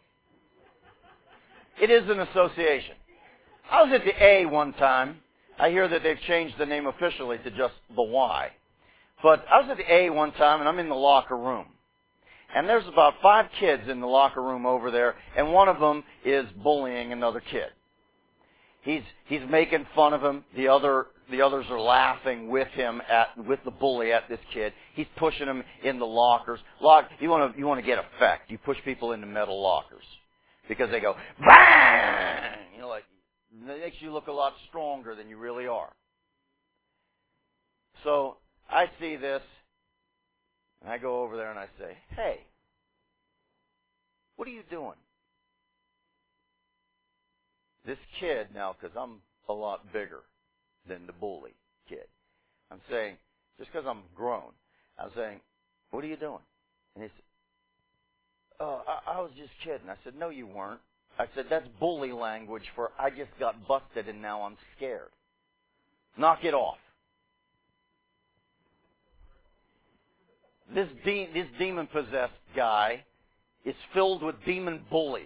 It is an association. I was at the A one time. I hear that they've changed the name officially to just the Y. But I was at the A one time, and I'm in the locker room. And there's about five kids in the locker room over there, and one of them is bullying another kid. He's he's making fun of him. The other the others are laughing with him at with the bully at this kid. He's pushing him in the lockers. Lock you want to you want to get effect. You push people into metal lockers because they go bang. You know, like it makes you look a lot stronger than you really are. So I see this, and I go over there and I say, "Hey, what are you doing?" This kid, now, because I'm a lot bigger than the bully kid, I'm saying, just because I'm grown, I'm saying, what are you doing? And he said, oh, I, I was just kidding. I said, no, you weren't. I said, that's bully language for I just got busted and now I'm scared. Knock it off. This, de- this demon-possessed guy is filled with demon bullies.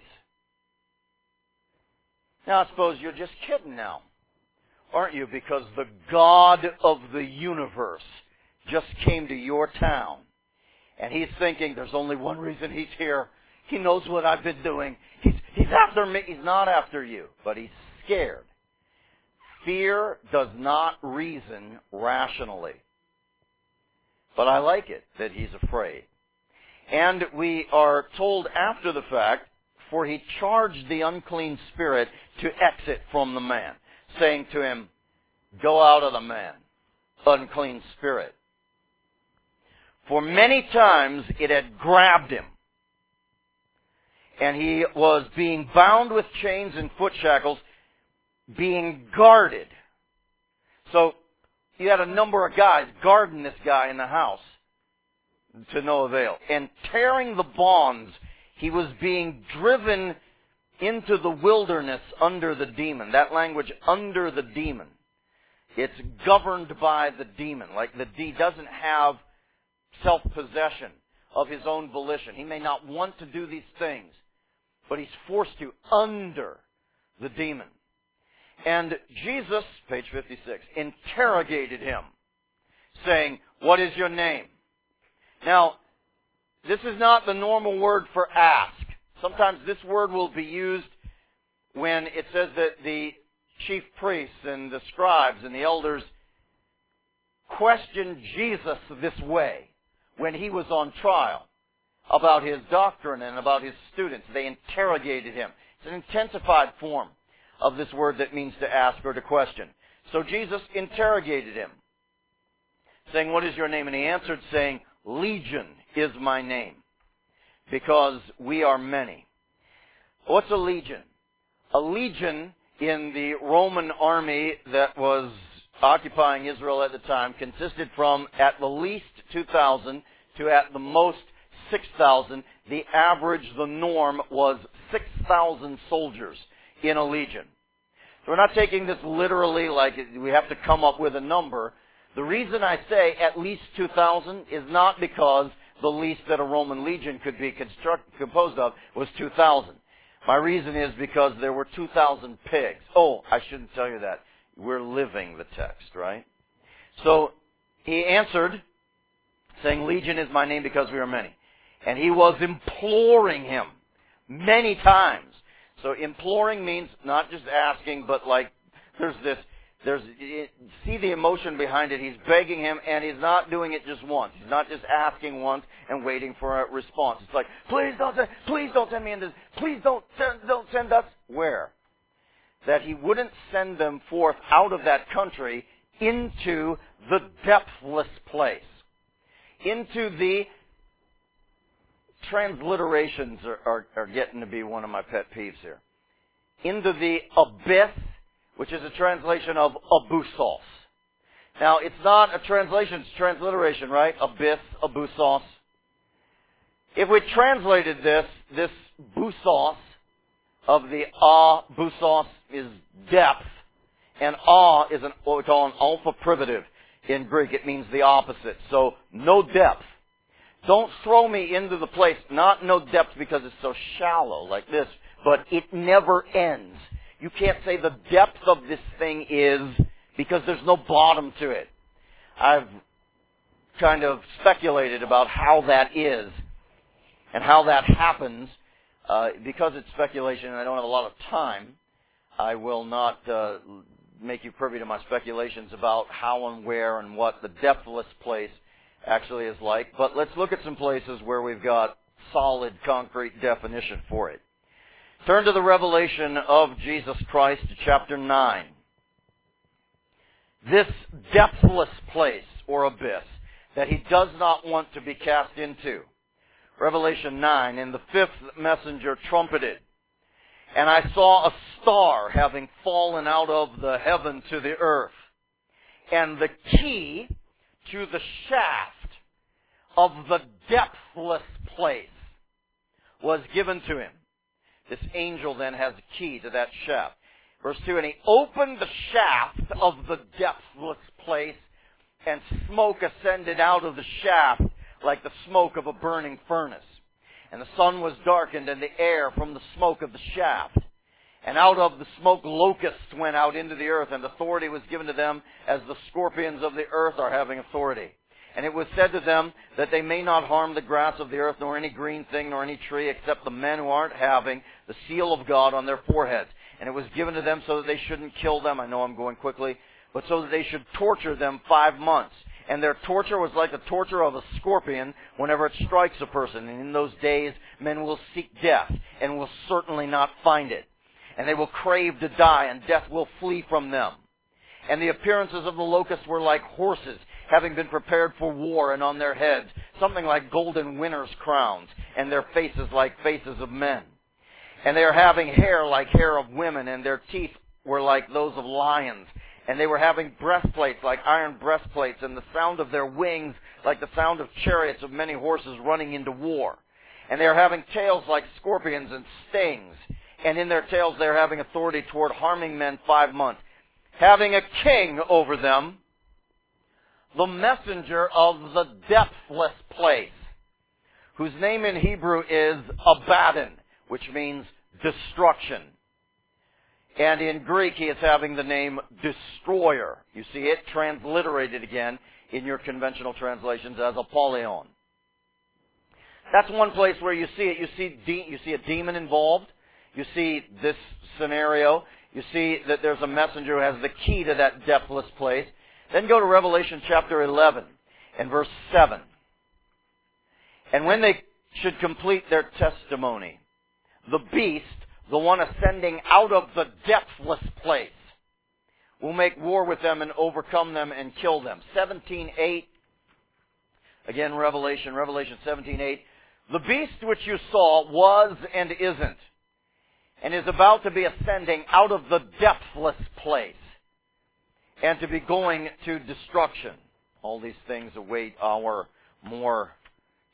Now, I suppose you're just kidding now, aren't you? Because the God of the universe just came to your town, and he's thinking there's only one reason he's here. He knows what I've been doing. He's, he's after me. He's not after you, but he's scared. Fear does not reason rationally. But I like it that he's afraid. And we are told after the fact, for he charged the unclean spirit to exit from the man, saying to him, go out of the man, unclean spirit. For many times it had grabbed him, and he was being bound with chains and foot shackles, being guarded. So you had a number of guys guarding this guy in the house to no avail. And tearing the bonds, he was being driven into the wilderness under the demon. That language, under the demon. It's governed by the demon. Like the D doesn't have self-possession of his own volition. He may not want to do these things, but he's forced to under the demon. And Jesus, page fifty-six, interrogated him, saying, what is your name? Now, this is not the normal word for ask. Sometimes this word will be used when it says that the chief priests and the scribes and the elders questioned Jesus this way when he was on trial about his doctrine and about his students. They interrogated him. It's an intensified form of this word that means to ask or to question. So Jesus interrogated him, saying, what is your name? And he answered, saying, Legion is my name, because we are many. What's a legion? A legion in the Roman army that was occupying Israel at the time consisted from at the least two thousand, to at the most six thousand. The average, the norm, was six thousand soldiers in a legion. So we're not taking this literally like we have to come up with a number. The reason I say at least two thousand is not because the least that a Roman legion could be construct, composed of was two thousand. My reason is because there were two thousand pigs. Oh, I shouldn't tell you that. We're living the text, right? So he answered, saying, Legion is my name because we are many. And he was imploring him many times. So imploring means not just asking, but like there's this, there's, see the emotion behind it. He's begging him, and he's not doing it just once. He's not just asking once and waiting for a response. It's like, please don't send, please don't send me in this. Please don't send, don't send us. Where? That he wouldn't send them forth out of that country into the depthless place. Into the transliterations are, are, are getting to be one of my pet peeves here. Into the abyss, which is a translation of abusos. Now, it's not a translation, it's transliteration, right? Abyss, abusos. If we translated this, this busos of the abusos is depth, and a is an, what we call an alpha privative in Greek. It means the opposite. So, no depth. Don't throw me into the place, not no depth because it's so shallow like this, but it never ends. You can't say the depth of this thing is because there's no bottom to it. I've kind of speculated about how that is and how that happens. Uh, because it's speculation and I don't have a lot of time, I will not uh, make you privy to my speculations about how and where and what the depthless place actually is like. But let's look at some places where we've got solid, concrete definition for it. Turn to the revelation of Jesus Christ, chapter nine. This depthless place, or abyss, that he does not want to be cast into. Revelation nine, and the fifth messenger trumpeted, and I saw a star having fallen out of the heaven to the earth, and the key to the shaft of the depthless place was given to him. This angel then has a key to that shaft. Verse two, and he opened the shaft of the depthless place, and smoke ascended out of the shaft like the smoke of a burning furnace. And the sun was darkened, and the air from the smoke of the shaft. And out of the smoke locusts went out into the earth, and authority was given to them as the scorpions of the earth are having authority. And it was said to them that they may not harm the grass of the earth, nor any green thing, nor any tree, except the men who aren't having the seal of God on their foreheads. And it was given to them so that they shouldn't kill them. I know I'm going quickly. But so that they should torture them five months. And their torture was like the torture of a scorpion whenever it strikes a person. And in those days, men will seek death and will certainly not find it. And they will crave to die, and death will flee from them. And the appearances of the locusts were like horses, having been prepared for war, and on their heads something like golden winners' crowns, and their faces like faces of men. And they are having hair like hair of women, and their teeth were like those of lions. And they were having breastplates like iron breastplates, and the sound of their wings like the sound of chariots of many horses running into war. And they are having tails like scorpions and stings. And in their tails they are having authority toward harming men five months. Having a king over them, the messenger of the depthless place, whose name in Hebrew is Abaddon, which means destruction. And in Greek, he is having the name Destroyer. You see it transliterated again in your conventional translations as Apollyon. That's one place where you see it. You see, de- you see a demon involved. You see this scenario. You see that there's a messenger who has the key to that depthless place. Then go to Revelation chapter eleven and verse seven. And when they should complete their testimony, the beast, the one ascending out of the depthless place, will make war with them and overcome them and kill them. seventeen eight. Again, Revelation, Revelation seventeen eight. The beast which you saw was and isn't, and is about to be ascending out of the depthless place, and to be going to destruction. All these things await our more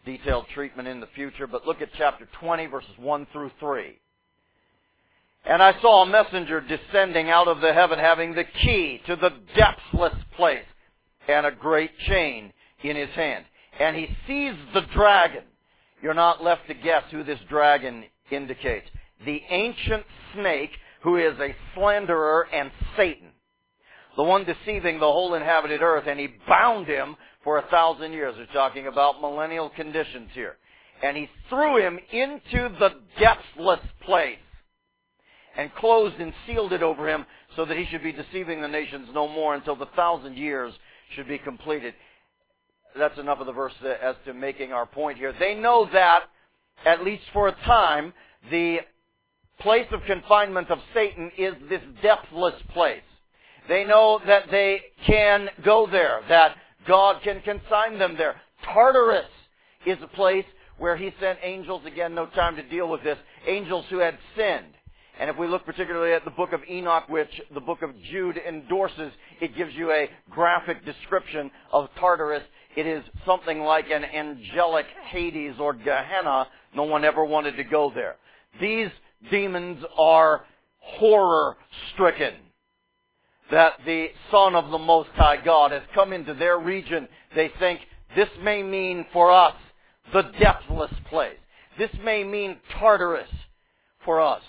detailed treatment in the future, but look at chapter twenty, verses one through three. And I saw a messenger descending out of the heaven, having the key to the depthless place, and a great chain in his hand. And he seized the dragon. You're not left to guess who this dragon indicates. The ancient snake, who is a slanderer and Satan, the one deceiving the whole inhabited earth, and he bound him for a thousand years. We're talking about millennial conditions here. And he threw him into the depthless place, and closed and sealed it over him, so that he should be deceiving the nations no more until the thousand years should be completed. That's enough of the verse as to making our point here. They know that, at least for a time, the place of confinement of Satan is this depthless place. They know that they can go there, that God can consign them there. Tartarus is a place where he sent angels, again, no time to deal with this, angels who had sinned. And if we look particularly at the book of Enoch, which the book of Jude endorses, it gives you a graphic description of Tartarus. It is something like an angelic Hades or Gehenna. No one ever wanted to go there. These demons are horror-stricken that the Son of the Most High God has come into their region. They think, this may mean for us the depthless place. This may mean Tartarus for us.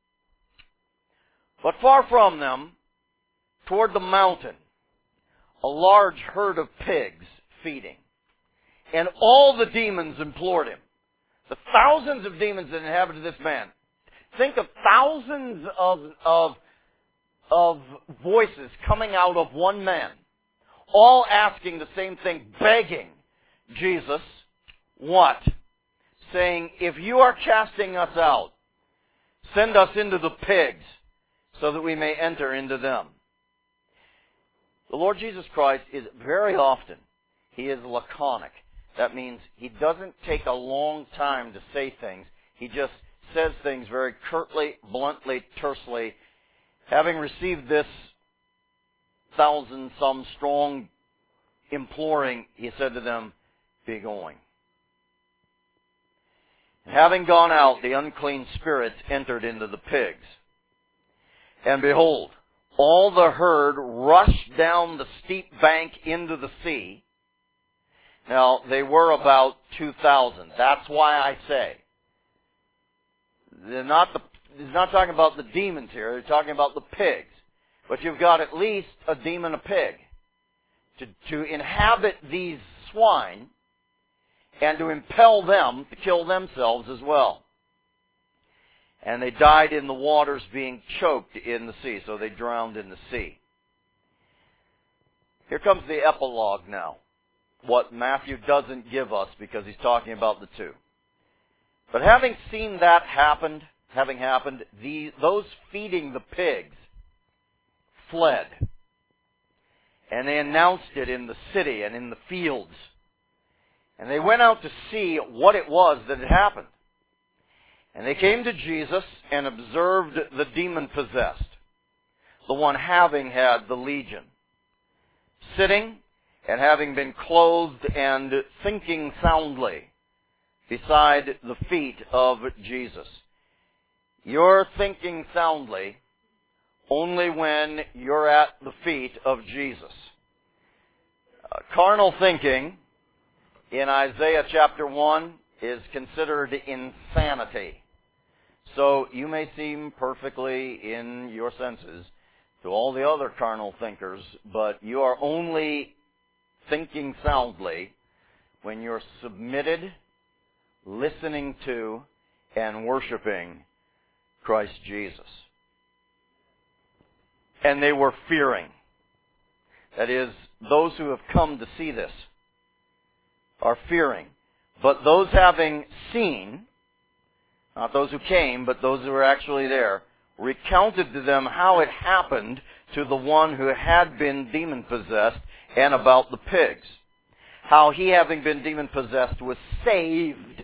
But far from them, toward the mountain, a large herd of pigs feeding. And all the demons implored him. The thousands of demons that inhabited this man. Think of thousands of, of, of voices coming out of one man, all asking the same thing, begging Jesus, what? Saying, if you are casting us out, send us into the pigs, so that we may enter into them. The Lord Jesus Christ is very often, he is laconic. That means he doesn't take a long time to say things. He just says things very curtly, bluntly, tersely. Having received this thousand some strong imploring, he said to them, be going. And having gone out, the unclean spirits entered into the pigs. And behold, all the herd rushed down the steep bank into the sea. Now, they were about two thousand. That's why I say, they're not the, he's not talking about the demons here, they're talking about the pigs. But you've got at least a demon, a pig, to, to inhabit these swine and to impel them to kill themselves as well. And they died in the waters, being choked in the sea. So they drowned in the sea. Here comes the epilogue now. What Matthew doesn't give us, because he's talking about the two. But having seen that happened, having happened, the, those feeding the pigs fled. And they announced it in the city and in the fields. And they went out to see what it was that had happened. And they came to Jesus and observed the demon-possessed, the one having had the legion, sitting and having been clothed and thinking soundly beside the feet of Jesus. You're thinking soundly only when you're at the feet of Jesus. Uh, carnal thinking in Isaiah chapter one is considered insanity. So you may seem perfectly in your senses to all the other carnal thinkers, but you are only thinking soundly when you're submitted, listening to, and worshiping Christ Jesus. And they were fearing. That is, those who have come to see this are fearing. But those having seen, not those who came, but those who were actually there, recounted to them how it happened to the one who had been demon-possessed and about the pigs. How he, having been demon-possessed, was saved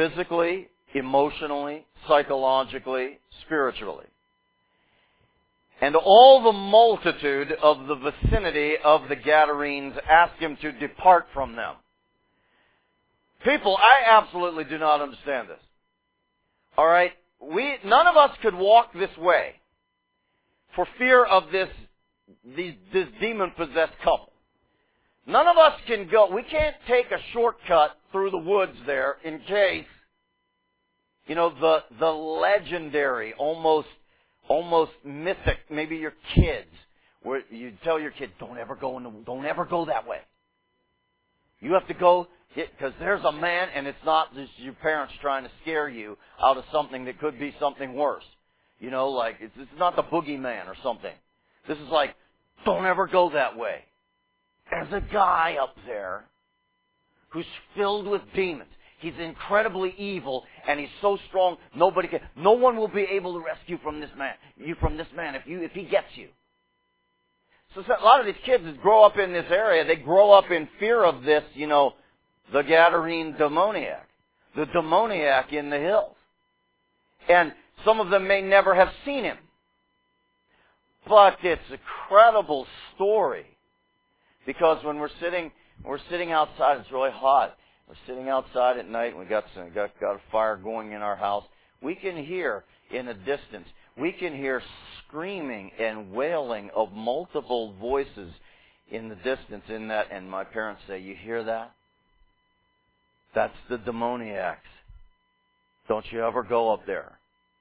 physically, emotionally, psychologically, spiritually. And all the multitude of the vicinity of the Gadarenes asked him to depart from them. People, I absolutely do not understand this. All right? We, none of us could walk this way for fear of this, these, this demon-possessed couple. None of us can go, we can't take a shortcut through the woods there in case, you know, the, the legendary, almost, almost mythic, maybe your kids, where you tell your kid, don't ever go in the, don't ever go that way. You have to go, because there's a man, and it's not just your parents trying to scare you out of something that could be something worse. You know, like, it's, it's not the boogeyman or something. This is like, don't ever go that way. There's a guy up there who's filled with demons. He's incredibly evil, and he's so strong, nobody can, no one will be able to rescue from this man, you from this man if you, if he gets you. So a lot of these kids that grow up in this area, they grow up in fear of this, you know, the Gadarene demoniac, the demoniac in the hills. And some of them may never have seen him. But it's a credible story. Because when we're sitting, we're sitting outside, it's really hot. We're sitting outside at night, and we got some, got got a fire going in our house. We can hear in the distance, we can hear screaming and wailing of multiple voices in the distance. In that, and my parents say, "You hear that? That's the demoniacs. Don't you ever go up there."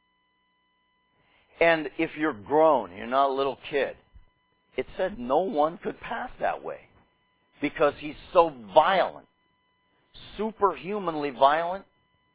And if you're grown, you're not a little kid. It said no one could pass that way because he's so violent, superhumanly violent.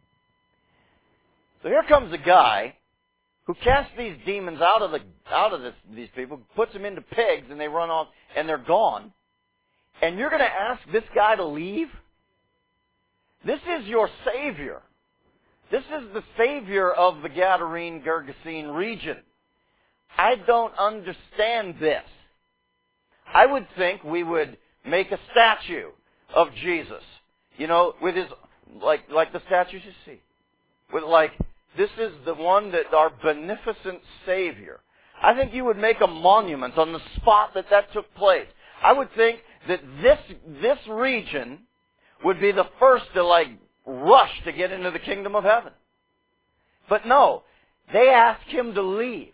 So here comes a guy who casts these demons out of the out of this, these people, puts them into pigs, and they run off, and they're gone. And you're going to ask this guy to leave? This is your Savior. This is the Savior of the Gadarene, Gergesene region. I don't understand this. I would think we would make a statue of Jesus, you know, with his, like, like the statues you see. With like, this is the one that our beneficent Savior. I think you would make a monument on the spot that that took place. I would think that this, this region would be the first to like rush to get into the kingdom of heaven. But no, they ask him to leave,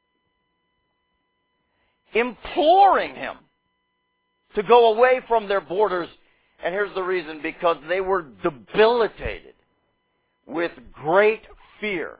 imploring him to go away from their borders. And here's the reason, because they were debilitated with great fear.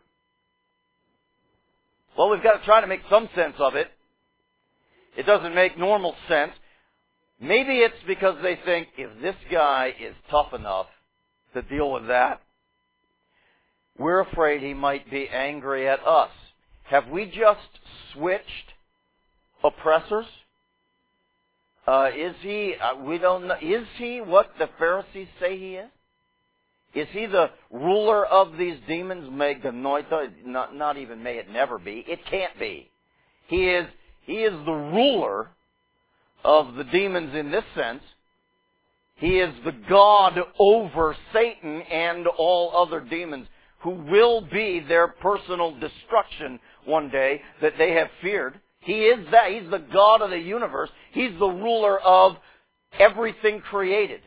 Well, we've got to try to make some sense of it. It doesn't make normal sense. Maybe it's because they think, if this guy is tough enough to deal with that, we're afraid he might be angry at us. Have we just switched oppressors? Uh, is he, uh, we don't know, is he what the Pharisees say he is? Is he the ruler of these demons? May genoita, not, not even may it never be. It can't be. He is, he is the ruler of the demons in this sense. He is the God over Satan and all other demons, who will be their personal destruction one day that they have feared. He is that. He's the God of the universe. He's the ruler of everything created.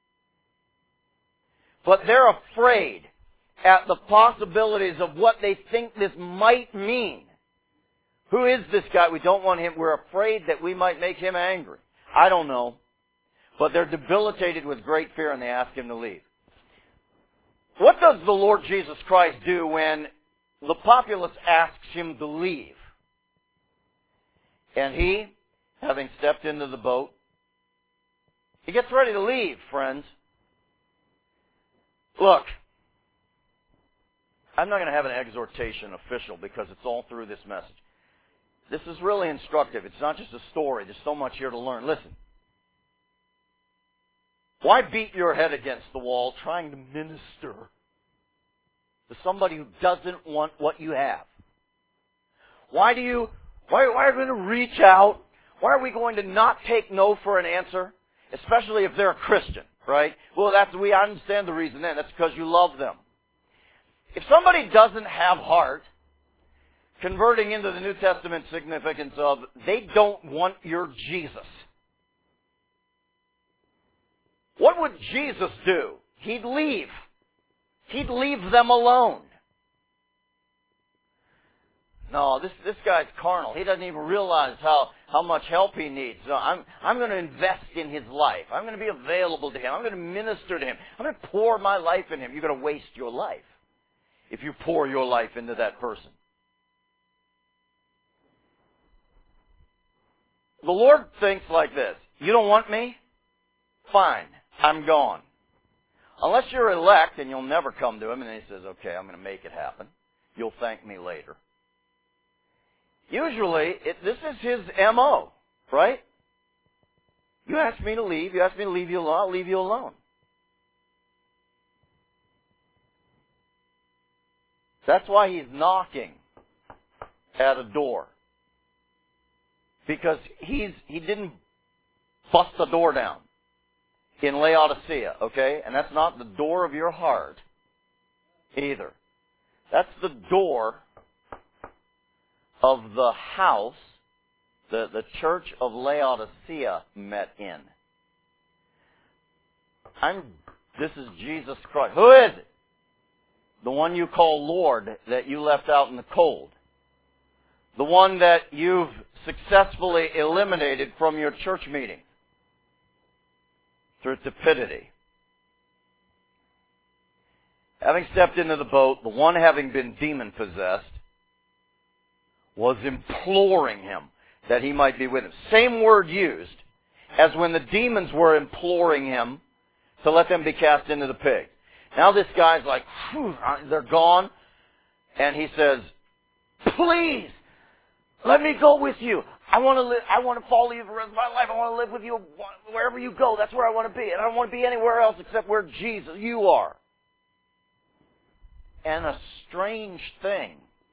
But they're afraid at the possibilities of what they think this might mean. Who is this guy? We don't want him. We're afraid that we might make him angry. I don't know. But they're debilitated with great fear, and they ask him to leave. What does the Lord Jesus Christ do when the populace asks him to leave? And he, having stepped into the boat, he gets ready to leave, friends. Look, I'm not going to have an exhortation official because it's all through this message. This is really instructive. It's not just a story. There's so much here to learn. Listen. Why beat your head against the wall trying to minister to somebody who doesn't want what you have? Why do you, why, why are we going to reach out? Why are we going to not take no for an answer? Especially if they're a Christian, right? Well, that's, we understand the reason then. That's because you love them. If somebody doesn't have heart, converting into the New Testament significance of they don't want your Jesus. What would Jesus do? He'd leave. He'd leave them alone. No, this this guy's carnal. He doesn't even realize how, how much help he needs. So I'm I'm going to invest in his life. I'm going to be available to him. I'm going to minister to him. I'm going to pour my life in him. You're going to waste your life if you pour your life into that person. The Lord thinks like this. You don't want me? Fine. I'm gone. Unless you're elect and you'll never come to him and he says, okay, I'm going to make it happen. You'll thank me later. Usually, it, this is his M O, right? You ask me to leave. You ask me to leave you alone. I'll leave you alone. That's why he's knocking at a door. Because he's he didn't bust the door down in Laodicea, okay? And that's not the door of your heart either. That's the door of the house the, the church of Laodicea met in. I'm, this is Jesus Christ. Who is it? The one you call Lord that you left out in the cold. The one that you've successfully eliminated from your church meeting through tepidity. Having stepped into the boat, the one having been demon-possessed was imploring him that he might be with him. Same word used as when the demons were imploring him to let them be cast into the pigs. Now this guy's like, whew, they're gone. And he says, please, let me go with you. I want to live, I want to follow you for the rest of my life. I want to live with you wherever you go. That's where I want to be. And I don't want to be anywhere else except where Jesus, you are. And a strange thing.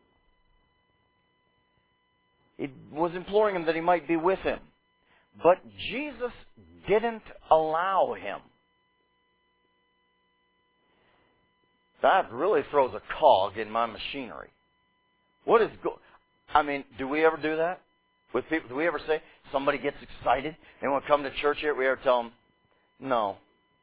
He was imploring him that he might be with him. But Jesus didn't allow him. That really throws a cog in my machinery. What is go- I mean, do we ever do that? With people, do we ever say, somebody gets excited, they want to come to church here, we ever tell them, no.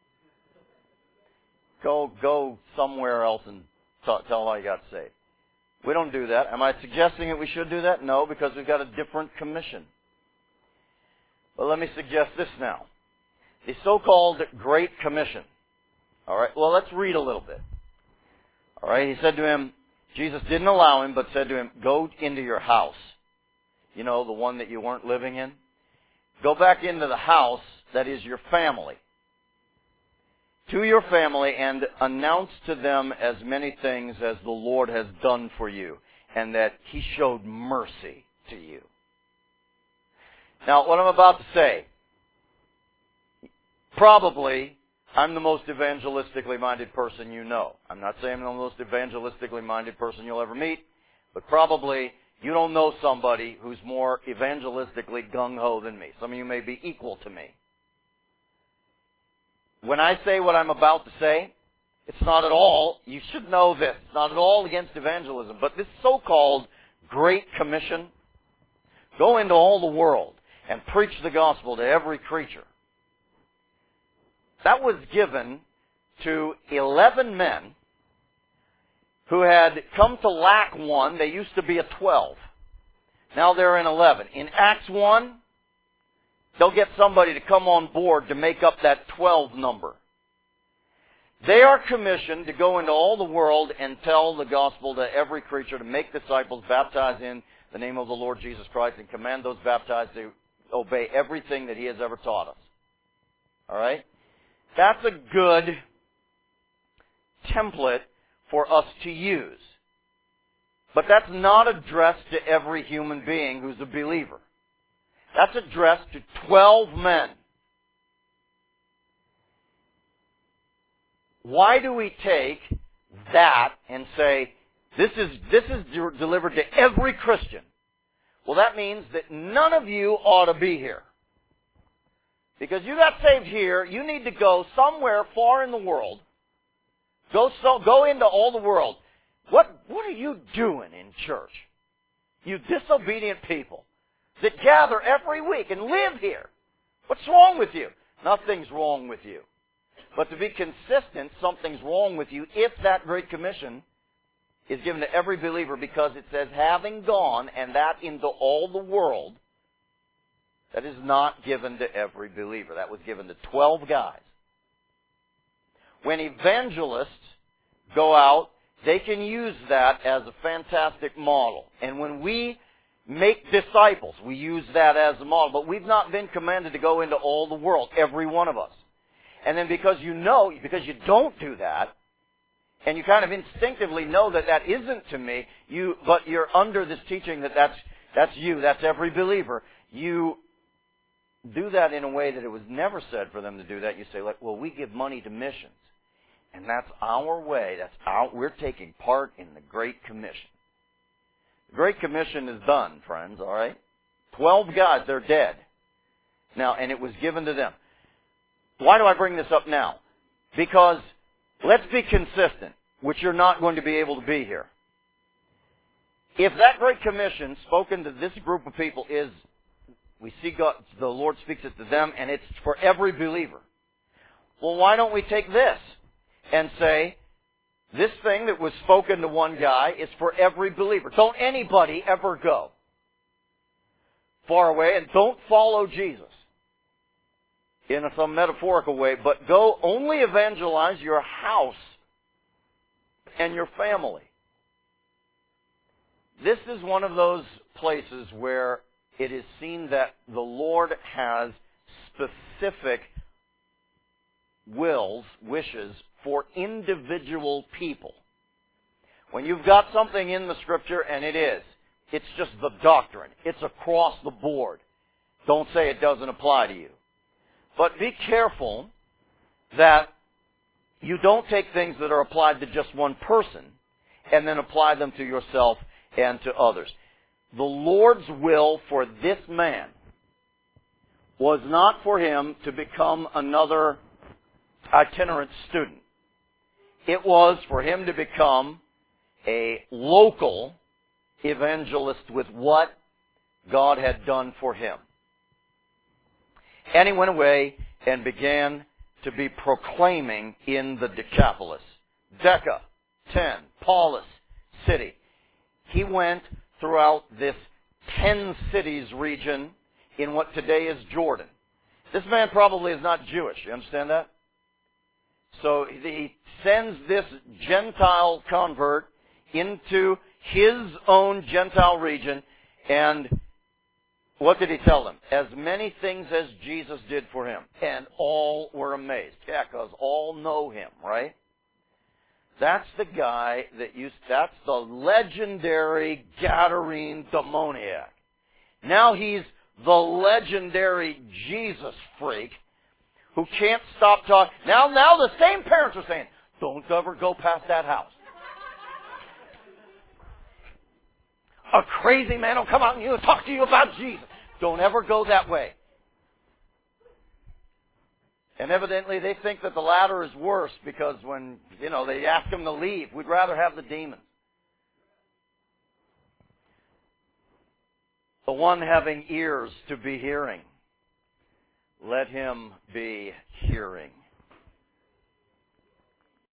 Go, go somewhere else and t- tell them all you got to say. We don't do that. Am I suggesting that we should do that? No, because we've got a different commission. But let me suggest this now. The so-called Great Commission. All right, well, let's read a little bit. All right, he said to him, Jesus didn't allow him, but said to him, go into your house. You know, the one that you weren't living in. Go back into the house that is your family. To your family and announce to them as many things as the Lord has done for you, and that He showed mercy to you. Now, what I'm about to say, probably I'm the most evangelistically minded person you know. I'm not saying I'm the most evangelistically minded person you'll ever meet, but probably you don't know somebody who's more evangelistically gung-ho than me. Some of you may be equal to me. When I say what I'm about to say, it's not at all, you should know this, it's not at all against evangelism, but this so-called Great Commission, go into all the world and preach the gospel to every creature. That was given to eleven men who had come to lack one. They used to be a twelve. Now they're in eleven. In Acts one, they'll get somebody to come on board to make up that twelve number. They are commissioned to go into all the world and tell the gospel to every creature, to make disciples, baptize in the name of the Lord Jesus Christ, and command those baptized to obey everything that He has ever taught us. All right? That's a good template for us to use. But that's not addressed to every human being who's a believer. That's addressed to twelve men. Why do we take that and say, this is, this is de- delivered to every Christian? Well, that means that none of you ought to be here. Because you got saved here, you need to go somewhere far in the world. Go so, go into all the world. What, what are you doing in church? You disobedient people that gather every week and live here. What's wrong with you? Nothing's wrong with you. But to be consistent, something's wrong with you if that Great Commission is given to every believer, because it says, having gone, and that into all the world. That is not given to every believer. That was given to twelve guys. When evangelists go out, they can use that as a fantastic model. And when we make disciples, we use that as a model. But we've not been commanded to go into all the world, every one of us. And then because you know, because you don't do that, and you kind of instinctively know that that isn't to me, you, but you're under this teaching that that's, that's you, that's every believer, you do that in a way that it was never said for them to do that. You say, like, well, we give money to missions. And that's our way. That's our, we're taking part in the Great Commission. The Great Commission is done, friends, all right? Twelve guys, they're dead. Now, and it was given to them. Why do I bring this up now? Because let's be consistent, which you're not going to be able to be here. If that Great Commission spoken to this group of people is, we see God, the Lord speaks it to them, and it's for every believer. Well, why don't we take this and say, this thing that was spoken to one guy is for every believer. Don't anybody ever go far away, and don't follow Jesus in some metaphorical way, but go only evangelize your house and your family. This is one of those places where it is seen that the Lord has specific wills, wishes for individual people. When you've got something in the Scripture, and it is, it's just the doctrine. It's across the board. Don't say it doesn't apply to you. But be careful that you don't take things that are applied to just one person and then apply them to yourself and to others. The Lord's will for this man was not for him to become another itinerant student. It was for him to become a local evangelist with what God had done for him. And he went away and began to be proclaiming in the Decapolis. Deca, ten, Paulus, city. He went throughout this ten cities region in what today is Jordan. This man probably is not Jewish. You understand that? So he sends this Gentile convert into his own Gentile region, and what did he tell them? As many things as Jesus did for him. And all were amazed. Yeah, because all know him, right? That's the guy that used, that's the legendary Gadarene demoniac. Now he's the legendary Jesus freak who can't stop talking. Now, now the same parents are saying, don't ever go past that house. A crazy man will come out and he'll talk to you about Jesus. Don't ever go that way. And evidently they think that the latter is worse because when, you know, they ask him to leave, we'd rather have the demons. The one having ears to be hearing, let him be hearing.